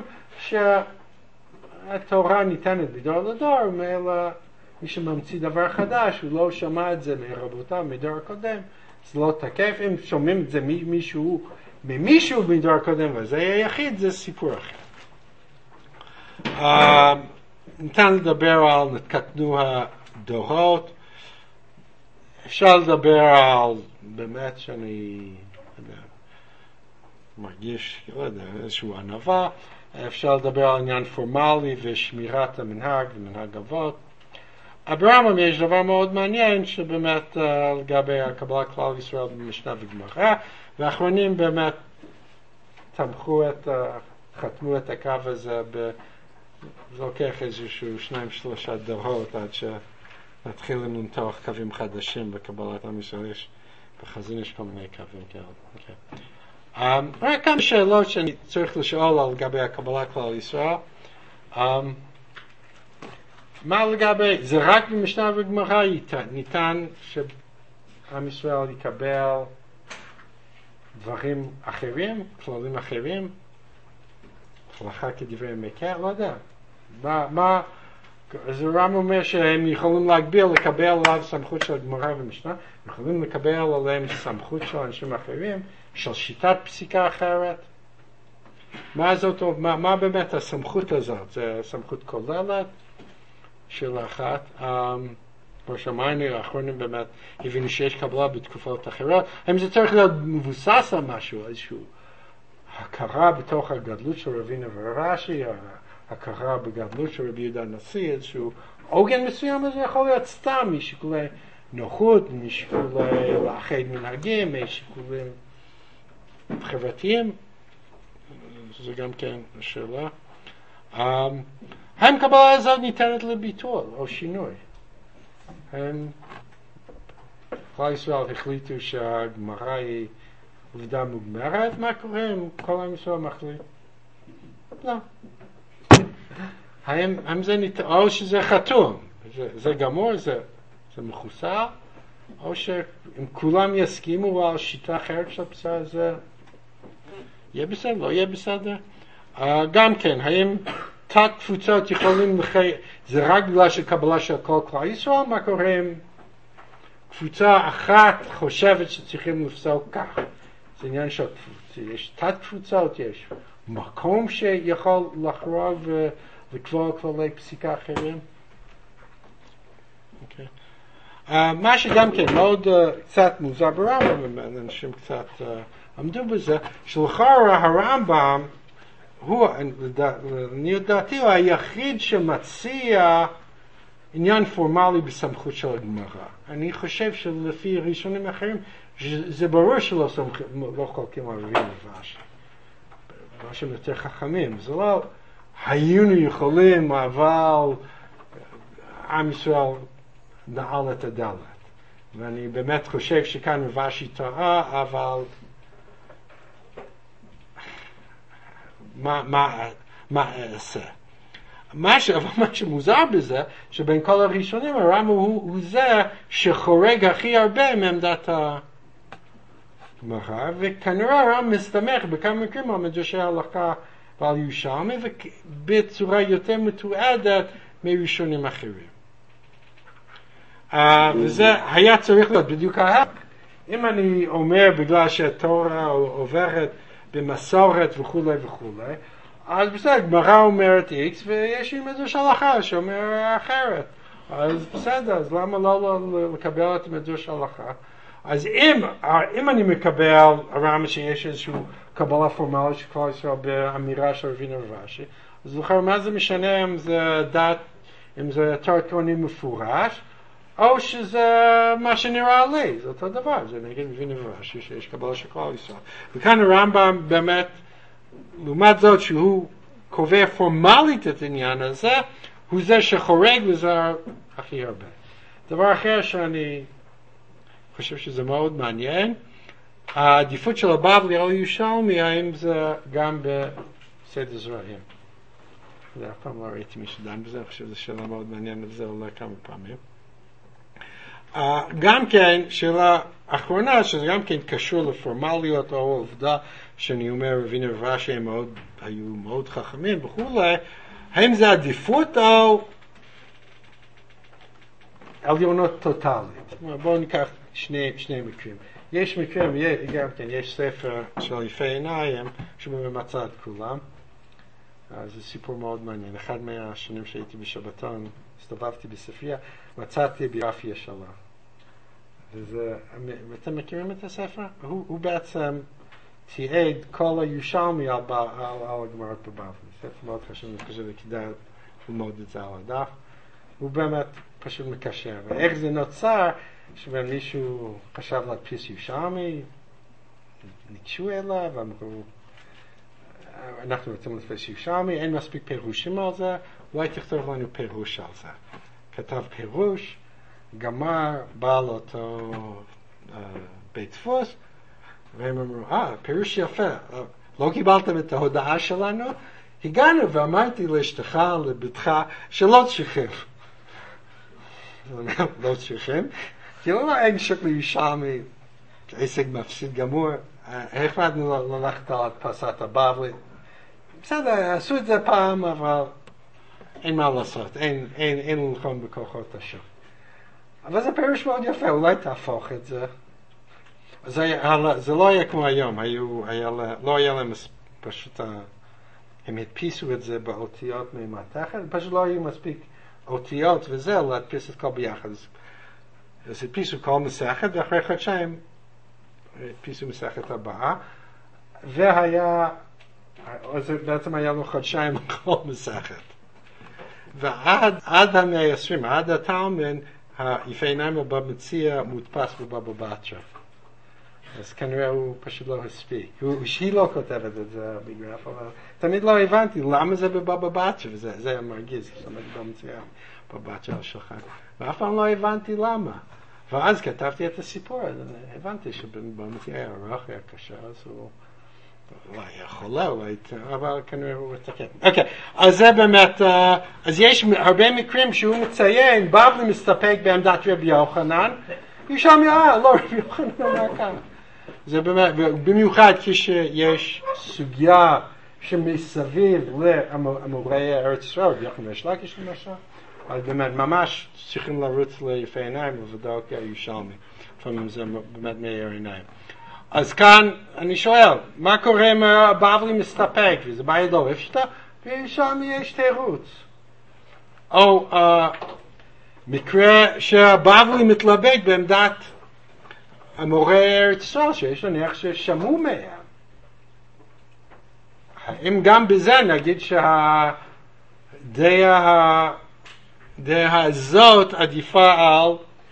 שהתורה ניתנת מדור לדור, אלא מי שממציא דבר חדש, הוא לא שמע את זה מרבותיו, מדור הקודם, זה לא תקף. אם שומעים את זה ממישהו, ממישהו מדור הקודם, וזה היחיד, זה סיפור אחר. Uh, ניתן לדבר על נתקטנו הדורות, אפשר לדבר על, באמת שאני יודע, מרגיש, לא יודע, איזשהו ענווה, אפשר לדבר על עניין פורמלי ושמירת המנהג ומנהג אבות. ברמב"ם יש דבר מאוד מעניין שבאמת uh, לגבי הקבלה כלל ישראל במשנה וגמרא, והאחרונים באמת תמכו את, uh, חתמו את הקו הזה, ב, זה לוקח איזשהו שניים שלושה דורות עד שנתחיל למתוח קווים חדשים בקבלת עם ישראל. יש בחזון יש כל מיני קווים כאלה. Okay. Um, רק כמה שאלות שאני צריך לשאול על לגבי הקבלה כלל ישראל. Um, מה לגבי, זה רק במשנה וגמרא ניתן שעם ישראל יקבל דברים אחרים, כללים אחרים, הלכה כדברי מקל, לא יודע. מה, מה, אז הרמב"ם אומר שהם יכולים להגביל, לקבל עליו סמכות של גמרא ומשנה, יכולים לקבל עליהם סמכות של אנשים אחרים, של שיטת פסיקה אחרת. מה זאת, מה, מה באמת הסמכות הזאת? זה סמכות כוללת של אחת. כמו שאמרנו, האחרונים באמת הבינו שיש קבלה בתקופות אחרות. האם זה צריך להיות מבוסס על משהו, איזשהו הכרה בתוך הגדלות של רבינו ורש"י, הכרה בגדלות של רבי יהודה הנשיא, איזשהו עוגן מסוים, זה יכול להיות סתם משיקולי נוחות, משיקולי לאחד מנהגים, משיקולים חברתיים, זה גם כן שאלה. האם קבלה הזאת ניתנת לביטול או שינוי? הם, כלל ישראל החליטו שהגמרא היא עובדה מוגמרת, מה קורה אם כל עם ישראל מחליט? לא. האם, האם זה ניתן, או שזה חתום, זה, זה גמור, זה, זה מחוסר, או שאם כולם יסכימו על שיטה אחרת של פסק, זה יהיה בסדר, לא יהיה בסדר? Uh, גם כן, האם תת קבוצות יכולים לחי... זה רק בגלל שקבלה של כל כלל ישראל? מה קורה אם קבוצה אחת חושבת שצריכים לפסוק כך? זה עניין של קבוצה. יש תת קבוצות, יש מקום שיכול לחרוג ולקבוע כללי פסיקה אחרים. Okay. Uh, מה שגם כן מאוד uh, קצת מוזר ברמב"ם, אנשים קצת uh, עמדו בזה, שלכאורה הרמב"ם הוא, אני דעתי, הוא היחיד שמציע עניין פורמלי בסמכות של הגמרא. אני חושב שלפי ראשונים אחרים, זה ברור שלא סמכות, לא חולקים על רבי נבש. מה שהם יותר חכמים. זה לא, היינו יכולים, אבל עם ישראל נעל את הדלת. ואני באמת חושב שכאן נבש טועה, אבל מה, מה, מה אעשה? מה, ש, מה שמוזר בזה, שבין כל הראשונים, הרמב"ם הוא, הוא זה שחורג הכי הרבה מעמדת הגמרא, וכנראה הרמב"ם מסתמך בכמה מקרים על מדרשי ההלכה ועל ירושלמי, ובצורה יותר מתועדת מראשונים אחרים. Uh, וזה היה צריך להיות בדיוק ההפך. אם אני אומר בגלל שהתורה עוברת במסורת וכולי וכולי, אז בסדר, גמרא אומרת X ויש לי מדרש הלכה שאומר אחרת. אז בסדר, אז למה לא, לא לקבל את מדרש הלכה? אז אם, אם אני מקבל הרמב"ם שיש איזושהי קבלה פורמלית של כלל ישראל באמירה של רבינו רש"י, אז לכן מה זה משנה אם זה דת, אם זה תורת כהנים מפורש, או שזה מה שנראה לי, זה אותו דבר, זה נגד רבינו רש"י שיש קבלה של כלל ישראל. וכאן הרמב"ם באמת, לעומת זאת שהוא קובע פורמלית את העניין הזה, הוא זה שחורג לזה הכי הרבה. דבר אחר שאני חושב שזה מאוד מעניין, העדיפות של הבבלי על ירושלמי, האם זה גם בסדר זרעים. זה אף פעם לא ראיתי מי שדן בזה, אני חושב שזו שאלה מאוד מעניינת, וזה עולה כמה פעמים. Uh, גם כן, שאלה אחרונה, שזה גם כן קשור לפורמליות או עובדה, שאני אומר, רבינו רש"י הם מאוד, היו מאוד חכמים וכולי, האם זה עדיפות או עליונות טוטלית? בואו ניקח שני, שני מקרים. יש מקרים, גם כן, יש ספר של יפי עיניים, שממצא את כולם. אז זה סיפור מאוד מעניין. אחד מהשנים שהייתי בשבתון, הסתובבתי בספרייה, מצאתי ביוגרפיה שלה. וזה, אתם מכירים את הספר? הוא, הוא בעצם תיעד כל הירושלמי על, על, על הגמרות בבבלי. ספר מאוד חשוב, אני חושב שכדאי ללמוד את זה על הדף. הוא באמת פשוט מקשר. ואיך זה נוצר, שמישהו חשב להדפיס ירושלמי, ניגשו אליו ואמרו, אנחנו רוצים להדפיס ירושלמי, אין מספיק פירושים על זה, אולי תכתוב לנו פירוש על זה. כתב פירוש, גמר, בא לאותו uh, בית דפוס, והם אמרו, אה, ah, פירוש יפה, uh, לא קיבלתם את ההודעה שלנו? הגענו ואמרתי לאשתך, לביתך, שלא צריכים. לא צריכים, כי לא אין שוק לירושלמי, עסק מפסיד גמור, החלטנו ללכת על הדפסת הבבלי. בסדר, עשו את זה פעם, אבל אין מה לעשות, אין, אין, אין ללחום בכוחות השוק. אבל זה פירוש מאוד יפה, אולי תהפוך את זה. זה, זה לא היה כמו היום, היו, היה, לא היה להם פשוט, הם הדפיסו את זה באותיות ממתכת, פשוט לא היו מספיק אותיות וזה, להדפיס את כל ביחד. אז הדפיסו כל מסכת, ואחרי חודשיים הדפיסו מסכת הבאה, והיה, אז בעצם היה לו חודשיים כל מסכת. ועד עד המאה העשרים, עד התלמוד, היפה עיניים במציע מודפס בבבא בתרא. אז כנראה הוא פשוט לא הספיק. היא לא כותבת את זה בגרף, אבל תמיד לא הבנתי למה זה בבבא בתרא, וזה מרגיז, זאת אומרת במציאה בבבא בתרא שלך. ואף פעם לא הבנתי למה. ואז כתבתי את הסיפור, הבנתי שבמציאה היה ארוך, היה קשה, אז הוא לא היה חולה, אבל כנראה הוא מתקן. אוקיי, אז זה באמת, אז יש הרבה מקרים שהוא מציין, בבלי מסתפק בעמדת רבי יוחנן, ירושלמי, אה, לא רבי יוחנן אומר כאן. זה באמת, במיוחד כשיש סוגיה שמסביב לאמורי ארץ ישראל, רבי יוחנן ויש לקיש למשל, אז באמת ממש צריכים לרוץ ליפה עיניים ובדוק ירושלמי. לפעמים זה באמת מאיר עיניים. אז כאן אני שואל, מה קורה אם הבבלי מסתפק, וזה בידו הפשטה, ושם יש תירוץ. או uh, מקרה שהבבלי מתלבט בעמדת המורה ארץ ישראל, שיש להניח ששמעו מהם. האם גם בזה נגיד שהדעה הזאת עדיפה על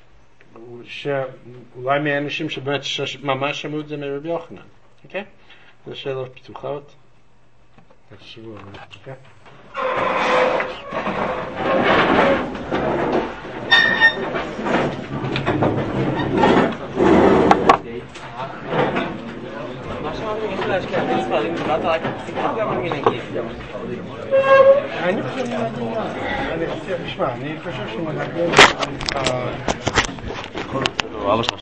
שאולי מהאנשים שבאמת ממש שמעו את זה מרבי יוחנן, אוקיי? זה שאלות פתוחות. תחשבו, אוקיי? מה שאמרתי מישהו להשקיע את ספרים, דיברת רק על פסיקה גם על מנהגים. אני חושב שמנהגים, אני חושב, שמע, אני חושב שמנהגים, אבא שלך